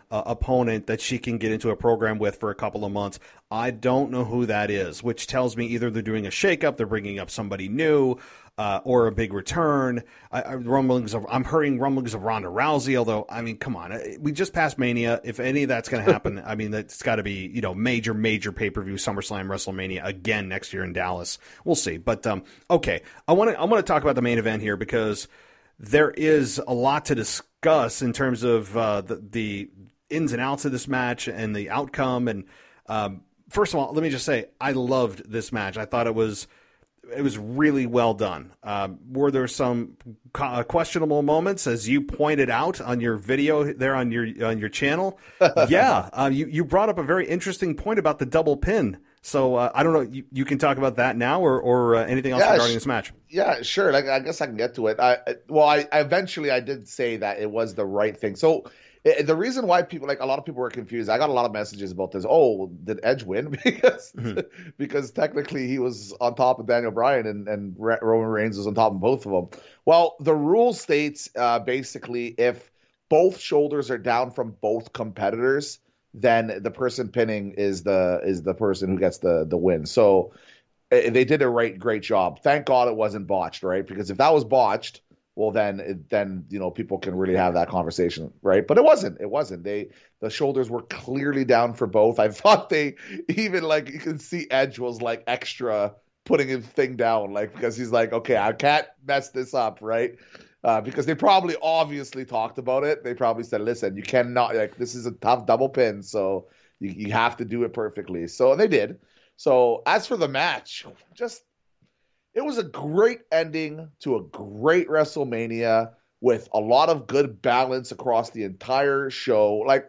S1: uh, opponent that she can get into a program with for a couple of months. I don't know who that is, which tells me either they're doing a shakeup, they're bringing up somebody new, uh, or a big return. I, I, rumblings of, I'm hearing rumblings of Ronda Rousey, although, I mean, come on. We just passed Mania. If any of that's going to happen, I mean, that's got to be, you know, major, major pay-per-view, SummerSlam, WrestleMania again next year in Dallas. We'll see. But, um, okay, I want to I want to talk about the main event here because there is a lot to discuss in terms of uh, the, the ins and outs of this match and the outcome. And um, first of all, let me just say, I loved this match. I thought it was it was really well done. Um, were there some co- questionable moments, as you pointed out on your video there on your on your channel? yeah, uh, you you brought up a very interesting point about the double pin. So uh, I don't know. You, you can talk about that now, or or uh, anything else
S4: yeah,
S1: regarding
S4: sh-
S1: this match.
S4: Yeah, sure. Like I guess I can get to it. I well, I, I eventually I did say that it was the right thing. So it, the reason why people like a lot of people were confused. I got a lot of messages about this. Oh, did Edge win? because mm-hmm. because technically he was on top of Daniel Bryan and and Roman Reigns was on top of both of them. Well, the rule states uh, basically if both shoulders are down from both competitors, then the person pinning is the is the person who gets the the win. So uh, they did a right great job. Thank God it wasn't botched, right? Because if that was botched, well then it, then you know people can really have that conversation, right? But it wasn't. It wasn't. They the shoulders were clearly down for both. I thought they even like you can see Edge was like extra putting his thing down, like because he's like, okay, I can't mess this up, right? Uh, because they probably obviously talked about it. They probably said, listen, you cannot, like, this is a tough double pin, so you, you have to do it perfectly. So they did. So as for the match, just, it was a great ending to a great WrestleMania with a lot of good balance across the entire show. Like,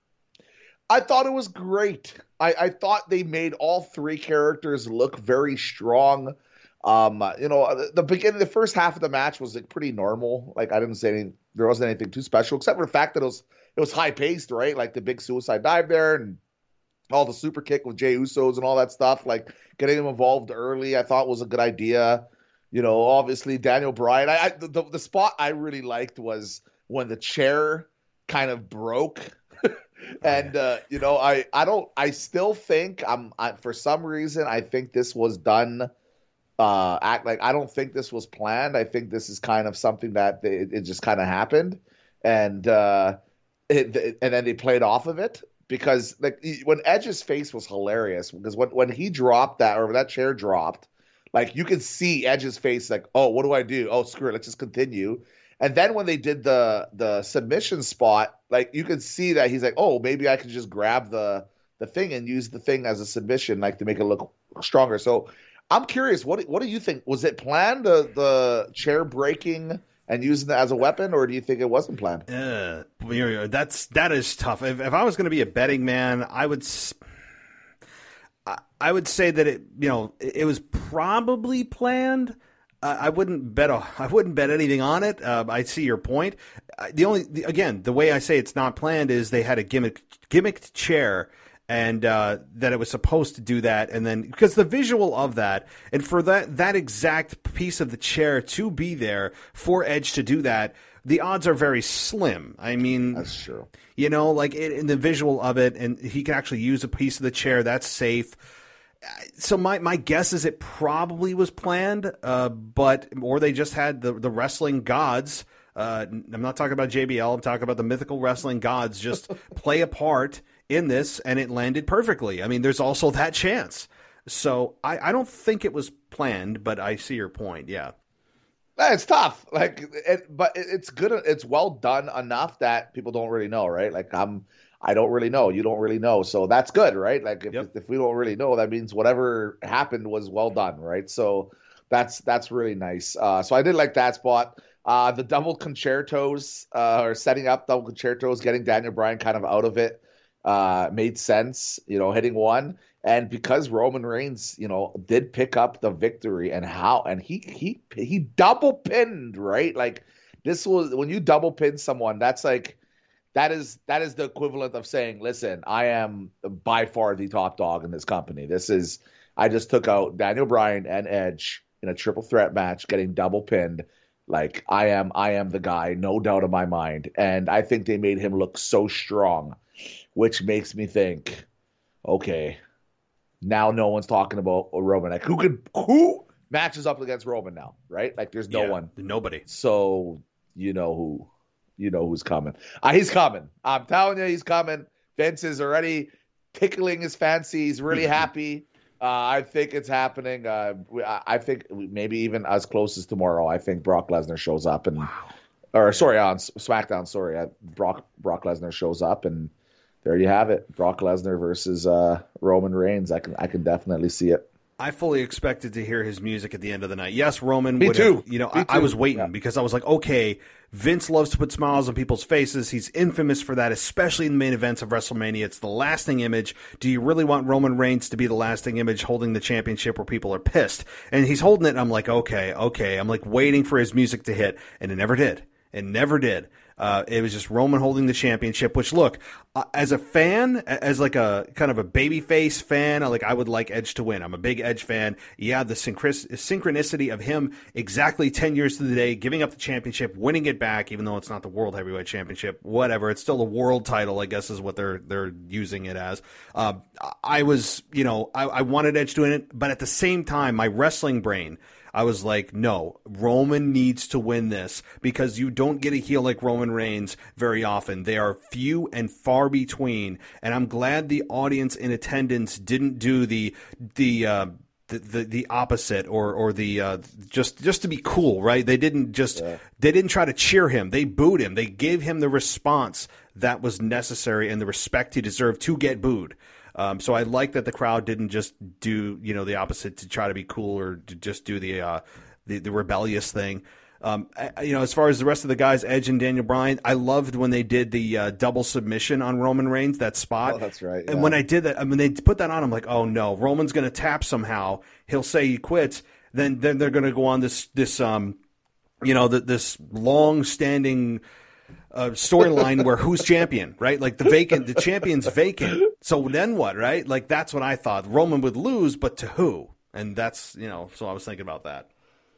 S4: I thought it was great. I, I thought they made all three characters look very strong. Um, you know, the, the beginning, the first half of the match was like pretty normal. Like I didn't say anything, there wasn't anything too special, except for the fact that it was it was high paced, right? Like the big suicide dive there and all the super kick with Jey Usos and all that stuff. Like getting them involved early, I thought was a good idea. You know, obviously Daniel Bryan. I, I the the spot I really liked was when the chair kind of broke. And uh, you know, I I don't I still think I'm I, for some reason I think this was done. Uh, act like I don't think this was planned. I think this is kind of something that they, it just kind of happened, and uh, it, it, and then they played off of it because like when Edge's face was hilarious because when when he dropped that or when that chair dropped, like you could see Edge's face like, oh, what do I do? Oh, screw it, let's just continue. And then when they did the the submission spot, like you could see that he's like, oh, maybe I can just grab the the thing and use the thing as a submission, like to make it look stronger. So. I'm curious, what what do you think? Was it planned, the, the chair breaking and using it as a weapon, or do you think it wasn't planned?
S1: Uh, that's, that is tough. If, if I was going to be a betting man, I would I would say that it, you know, it was probably planned. Uh, I wouldn't bet a, I wouldn't bet anything on it. Uh, I see your point. The only the, again, the way I say it's not planned is they had a gimmick gimmicked chair. And uh, that it was supposed to do that, and then because the visual of that, and for that that exact piece of the chair to be there for Edge to do that, the odds are very slim. I mean,
S4: that's true.
S1: You know, like it, in the visual of it, and he can actually use a piece of the chair. That's safe. So my, my guess is it probably was planned, uh, but or they just had the the wrestling gods. Uh, I'm not talking about J B L. I'm talking about the mythical wrestling gods just play a part in this, and it landed perfectly. I mean, there's also that chance. So I, I don't think it was planned, but I see your point. Yeah,
S4: it's tough. Like, it, but it's good. It's well done enough that people don't really know, right? Like, I'm, I don't really know. You don't really know, so that's good, right? Like, if yep. if we don't really know, that means whatever happened was well done, right? So that's that's really nice. Uh, so I did like that spot. Uh, the double concertos, uh, or setting up double concertos, getting Daniel Bryan kind of out of it. Uh, made sense, you know, hitting one. And because Roman Reigns, you know, did pick up the victory and how, and he, he, he double pinned, right? Like this was, when you double pin someone, that's like, that is, that is the equivalent of saying, listen, I am by far the top dog in this company. This is, I just took out Daniel Bryan and Edge in a triple threat match, getting double pinned. Like I am, I am the guy, no doubt in my mind. And I think they made him look so strong, which makes me think, okay, now no one's talking about Roman. Like who could who matches up against Roman now, right? Like there's no
S1: yeah,
S4: one,
S1: nobody.
S4: So you know who, you know who's coming. Uh, he's coming. I'm telling you, he's coming. Vince is already tickling his fancy. He's really happy. Uh, I think it's happening. Uh, I think maybe even as close as tomorrow. I think Brock Lesnar shows up and, wow. or sorry, on SmackDown. Sorry, Brock Brock Lesnar shows up and there you have it. Brock Lesnar versus uh, Roman Reigns. I can I can definitely see it.
S1: I fully expected to hear his music at the end of the night. Yes, Roman
S4: Me
S1: would
S4: too.
S1: have, you know,
S4: Me
S1: I,
S4: too.
S1: I was waiting
S4: yeah.
S1: because I was like, okay, Vince loves to put smiles on people's faces. He's infamous for that, especially in the main events of WrestleMania. It's the lasting image. Do you really want Roman Reigns to be the lasting image holding the championship where people are pissed? And he's holding it, and I'm like, okay, okay. I'm like waiting for his music to hit, and it never did. It never did. Uh, it was just Roman holding the championship, which, look, uh, as a fan, as like a kind of a babyface fan, like I would like Edge to win. I'm a big Edge fan. Yeah, the synchris- synchronicity of him exactly ten years to the day, giving up the championship, winning it back, even though it's not the World Heavyweight Championship, whatever. It's still a world title, I guess, is what they're they're using it as. Uh, I was, you know, I, I wanted Edge to win it, but at the same time, my wrestling brain, I was like, no, Roman needs to win this because you don't get a heel like Roman Reigns very often. They are few and far between, and I'm glad the audience in attendance didn't do the the uh, the, the the opposite or or the uh, just just to be cool, right? They didn't just yeah. they didn't try to cheer him. They booed him. They gave him the response that was necessary and the respect he deserved to get booed. Um, so I like that the crowd didn't just do, you know, the opposite to try to be cool or to just do the uh, the, the rebellious thing. Um, I, you know, as far as the rest of the guys, Edge and Daniel Bryan, I loved when they did the uh, double submission on Roman Reigns, that spot.
S4: Oh, that's right. Yeah.
S1: And when I did that, I mean, they put that on, I'm like, oh no, Roman's going to tap somehow. He'll say he quits. Then then they're going to go on this this um, you know, the, this long standing uh, storyline where who's champion, right? Like the vacant, the champion's vacant. So then what, right? Like that's what I thought. Roman would lose, but to who? And that's, you know, so I was thinking about that.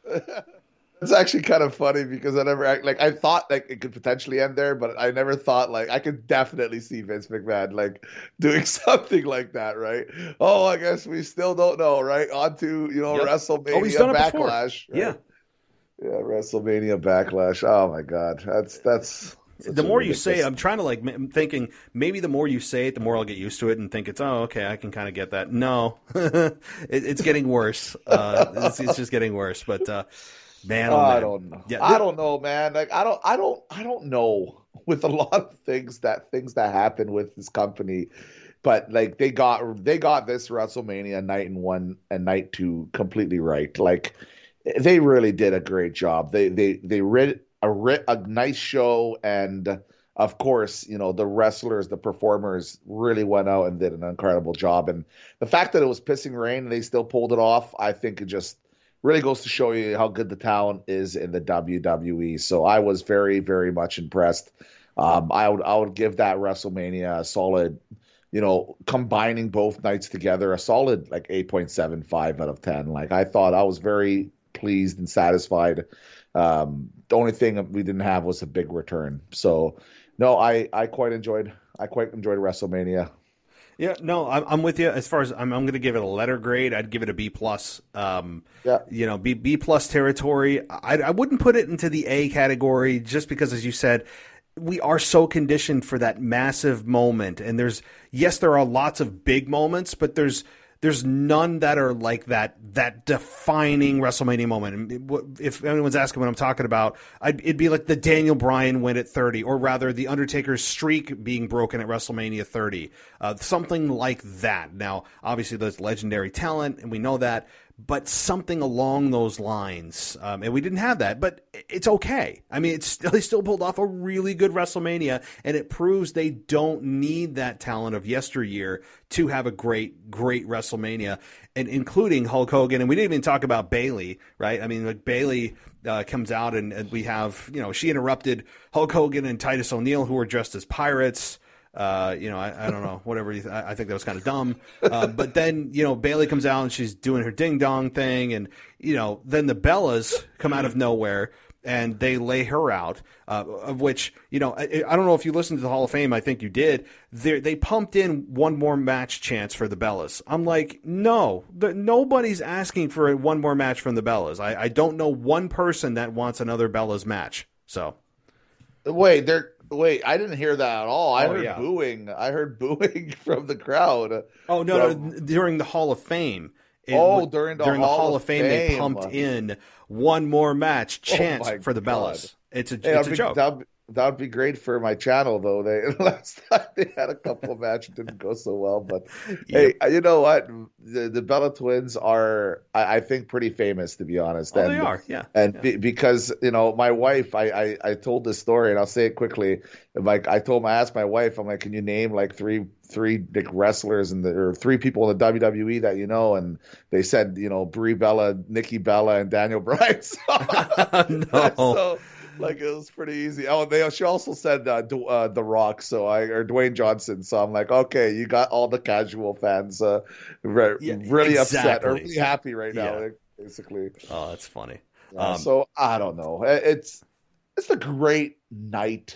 S4: It's actually kind of funny because I never like I thought like it could potentially end there, but I never thought like I could definitely see Vince McMahon like doing something like that, right? Oh, I guess we still don't know, right? On to, you know, yep. WrestleMania
S1: oh, he's done
S4: Backlash.
S1: It right?
S4: Yeah. Yeah, WrestleMania Backlash. Oh my God. That's that's
S1: the more you say it, I'm trying to like, I'm thinking maybe the more you say it, the more I'll get used to it and think it's, oh, okay, I can kind of get that. No, it, it's getting worse. Uh, it's, it's just getting worse. But uh, man, oh, man.
S4: I don't know. Yeah, I don't know, man. Like I don't, I don't, I don't know with a lot of things that things that happen with this company. But like they got, they got this WrestleMania night and one and night two completely right. Like they really did a great job. They, they, they read. A, a nice show, and of course, you know, the wrestlers, the performers really went out and did an incredible job. And the fact that it was pissing rain and they still pulled it off, I think it just really goes to show you how good the talent is in the W W E. So I was very, very much impressed. Um, I would I would give that WrestleMania a solid, you know, combining both nights together, a solid like eight point seven five out of ten. Like I thought I was very pleased and satisfied. Um, the only thing we didn't have was a big return. So, no, I, I quite enjoyed I quite enjoyed WrestleMania.
S1: Yeah, no, I'm, I'm with you. As far as I'm, I'm going to give it a letter grade. I'd give it a B plus. Um,
S4: yeah,
S1: you know, B B plus territory. I, I wouldn't put it into the A category just because, as you said, we are so conditioned for that massive moment. And there's yes, there are lots of big moments, but there's There's none that are like that that defining WrestleMania moment. If anyone's asking what I'm talking about, I'd, it'd be like the Daniel Bryan win at thirty, or rather the Undertaker's streak being broken at WrestleMania thirty. Uh, something like that. Now, obviously, there's legendary talent, and we know that, but something along those lines. Um, and we didn't have that, but it's okay. I mean, it's still, they still pulled off a really good WrestleMania, and it proves they don't need that talent of yesteryear to have a great, great WrestleMania, and including Hulk Hogan. And we didn't even talk about Bayley, right? I mean, like Bayley uh, comes out, and, and we have, you know, she interrupted Hulk Hogan and Titus O'Neil, who were dressed as pirates. Uh, you know, I, I don't know, whatever. You th- I think that was kind of dumb. Uh, but then, you know, Bayley comes out and she's doing her ding dong thing. And, you know, then the Bellas come out of nowhere and they lay her out, uh, of which, you know, I, I don't know if you listened to the Hall of Fame. I think you did. They they pumped in one more match chance for the Bellas. I'm like, no, the, nobody's asking for one more match from the Bellas. I, I don't know one person that wants another Bellas match. So,
S4: wait, they're wait. I didn't hear that at all. I
S1: Oh,
S4: heard
S1: yeah.
S4: booing. I heard booing from the crowd.
S1: oh no,
S4: From-
S1: no, during the Hall of Fame. It,
S4: Oh, during the
S1: during the
S4: Hall
S1: Hall
S4: of
S1: of Fame, they
S4: Fame.
S1: pumped in one more match chance
S4: my
S1: for the
S4: God.
S1: Bellas. It's a
S4: Hey,
S1: it's
S4: that'd
S1: a
S4: be,
S1: joke.
S4: That'd, that'd be great for my channel, though. They last time they had a couple of matches didn't go so well, but hey, you know what? The, the Bella Twins are, I, I think, pretty famous, to be honest.
S1: Oh,
S4: and,
S1: they are, yeah.
S4: And
S1: yeah.
S4: be, because you know, my wife, I, I I told this story, and I'll say it quickly. Like I told, my, I asked my wife, I'm like, can you name like three three big wrestlers in the or three people in the W W E that you know? And they said, you know, Brie Bella, Nikki Bella, and Daniel Bryan. So,
S1: No.
S4: so like it was pretty easy. Oh, they she also said uh, D- uh, The Rock, so I or Dwayne Johnson. So I'm like, okay, you got all the casual fans uh, re-
S1: Yeah,
S4: really upset or
S1: exactly.
S4: really happy right now,
S1: Yeah.
S4: basically.
S1: Oh, that's funny.
S4: Uh,
S1: Um,
S4: so I don't know. It- It's it's a great night,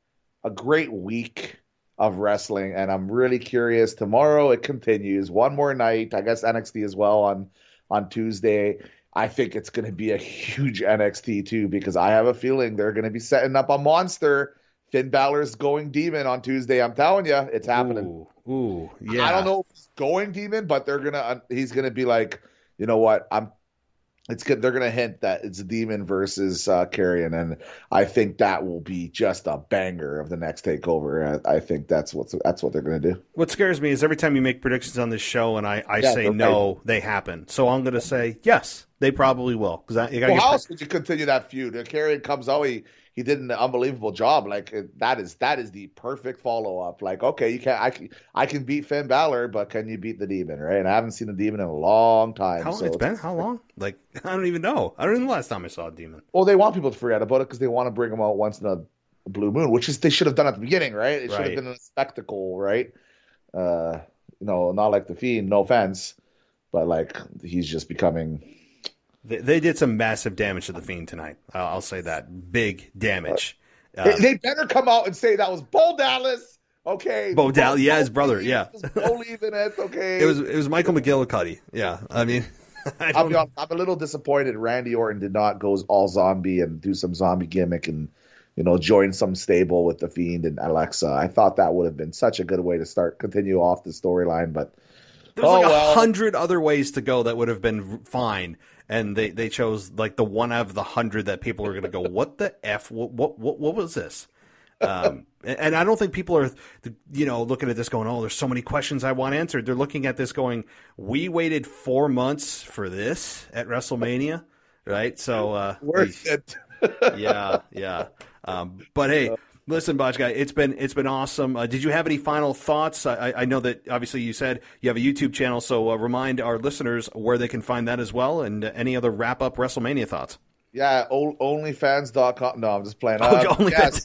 S4: a great week of wrestling, and I'm really curious. Tomorrow it continues. One more night. I guess N X T as well on on Tuesday. I think it's going to be a huge N X T too, because I have a feeling they're going to be setting up a monster. Finn Balor's going demon on Tuesday. I'm telling you, it's happening.
S1: Ooh, ooh, yeah.
S4: I don't know if he's going demon, but they're gonna. He's gonna be like, you know what? I'm. It's good. They're gonna hint that it's Demon versus uh, Carrion, and I think that will be just a banger of the next takeover. I, I think that's what's that's what they're gonna do.
S1: What scares me is every time you make predictions on this show and I, I
S4: Yeah,
S1: say
S4: they're
S1: no, they happen. So I'm going to say yes, they probably will. Because I, you gotta
S4: Well,
S1: get
S4: how else would you continue that feud? If Carrion comes out, he, he did an unbelievable job. Like it- that is that is the perfect follow up. Like okay, you can I can I can beat Finn Balor, but can you beat the Demon? Right? And I haven't seen the Demon in a long time.
S1: how
S4: so
S1: it's been? How long? Like I don't even know. I don't even know the last time I saw a demon.
S4: Well, they want people to forget about it because they want to bring him out once in a blue moon, which is they should have done at the beginning, right? It should
S1: Right.
S4: have been a spectacle, right? Uh, you know, not like the Fiend, no offense, but like he's just becoming.
S1: They, they did some massive damage to the Fiend tonight. I'll, I'll say that. Big damage. Uh,
S4: They, they better come out and say that was Bo Dallas, okay?
S1: Bo Dallas, yeah, his brother,
S4: Bo
S1: yeah.
S4: leaving it, okay?
S1: it was it was Michael McGillicuddy. Yeah, I mean, I
S4: I'll
S1: don't,
S4: be honest, I'm a little disappointed Randy Orton did not go all zombie and do some zombie gimmick and, you know, join some stable with the Fiend and Alexa. I thought that would have been such a good way to start, continue off the storyline, but
S1: there's
S4: oh,
S1: like a
S4: well.
S1: hundred other ways to go that would have been fine, and they, they chose like the one out of the hundred that people are going to go, what the f? What what what, what was this? Um, and, and I don't think people are, you know, looking at this going, oh, there's so many questions I want answered. They're looking at this going, we waited four months for this at WrestleMania, right? So uh,
S4: worth it.
S1: yeah, yeah. Um, but hey, listen, Botch Guy, it's been it's been awesome. Uh, did you have any final thoughts? I, I know that obviously you said you have a YouTube channel, so uh, remind our listeners where they can find that as well, and uh, any other wrap up WrestleMania thoughts.
S4: Yeah, o- onlyfans dot com. No, I'm just playing.
S1: Oh,
S4: Uh,
S1: OnlyFans.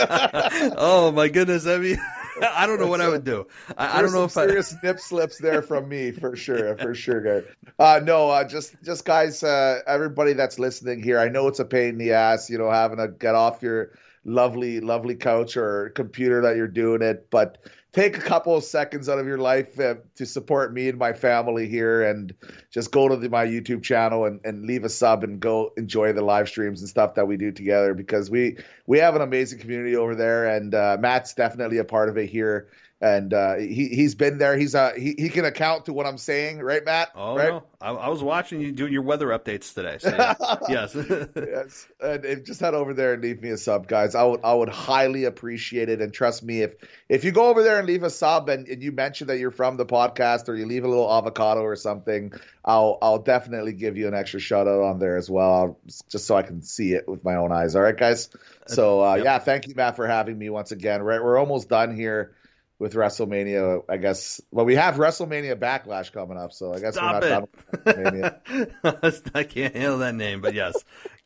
S4: yes.
S1: Oh my goodness! I mean, I don't know what I would do. I, I don't
S4: There's
S1: know
S4: some
S1: if I.
S4: serious nip slips there from me for sure, for sure, guys. Uh, no, uh, just just guys, uh, everybody that's listening here. I know it's a pain in the ass, you know, having to get off your lovely, lovely couch or computer that you're doing it, but take a couple of seconds out of your life uh, to support me and my family here, and just go to the, my YouTube channel and, and leave a sub and go enjoy the live streams and stuff that we do together, because we we have an amazing community over there, and uh, Matt's definitely a part of it here. And uh, he he's been there. He's uh he, he can account to what I'm saying, right, Matt?
S1: Oh
S4: right?
S1: no! I, I was watching you do your weather updates today. So yeah. Yes.
S4: Yes, and if, just head over there and leave me a sub, guys. I would I would highly appreciate it. And trust me, if if you go over there and leave a sub and, and you mention that you're from the podcast, or you leave a little avocado or something, I'll I'll definitely give you an extra shout out on there as well, just so I can see it with my own eyes. All right, guys. So uh,
S1: Yep.
S4: yeah, thank you, Matt, for having me once again. Right, we're almost done here with WrestleMania, I guess. Well, we have WrestleMania Backlash coming up, so I guess
S1: Stop
S4: we're not
S1: it.
S4: done with WrestleMania.
S1: I can't handle that name, but yes.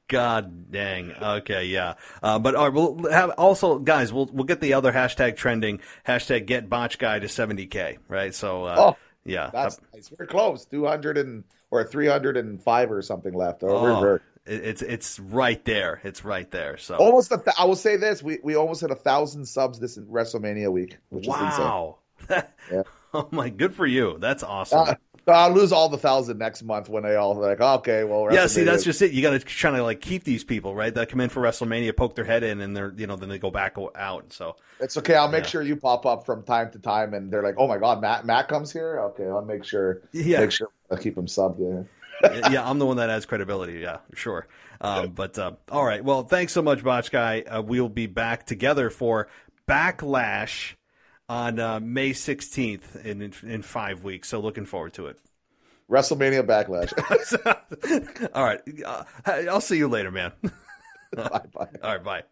S1: God dang. Okay, yeah. Uh, but all right, we'll have also, guys, we'll we'll get the other hashtag trending, hashtag get Botch Guy to seventy K, right? So, uh,
S4: Oh,
S1: yeah.
S4: That's nice. We're close. two hundred and or three hundred five or something left. Or
S1: Oh,
S4: we're very,
S1: It, it's it's right there. It's right there. So
S4: almost. A th- I will say this: we we almost hit a thousand subs this WrestleMania week. Which
S1: wow.
S4: Is insane. Yeah.
S1: Oh my, good for you. That's awesome.
S4: Uh, I'll lose all the thousand next month when they all like, okay, well,
S1: yeah. See, that's just it. You got to try to like keep these people, right? That come in for WrestleMania, poke their head in, and they're you know then they go back out. So
S4: it's okay. I'll make
S1: yeah.
S4: sure you pop up from time to time, and they're like, oh my god, Matt Matt comes here. Okay, I'll make sure.
S1: Yeah.
S4: Make sure I keep him subbed. Yeah.
S1: Yeah, I'm the one that adds credibility. Yeah, sure. Um, but uh, all right. Well, thanks so much, Botch Guy. Uh, we'll be back together for Backlash on uh, May sixteenth in, in in five weeks. So looking forward to it.
S4: WrestleMania Backlash.
S1: All right. Uh, I'll see you later, man.
S4: Bye bye.
S1: All right. Bye.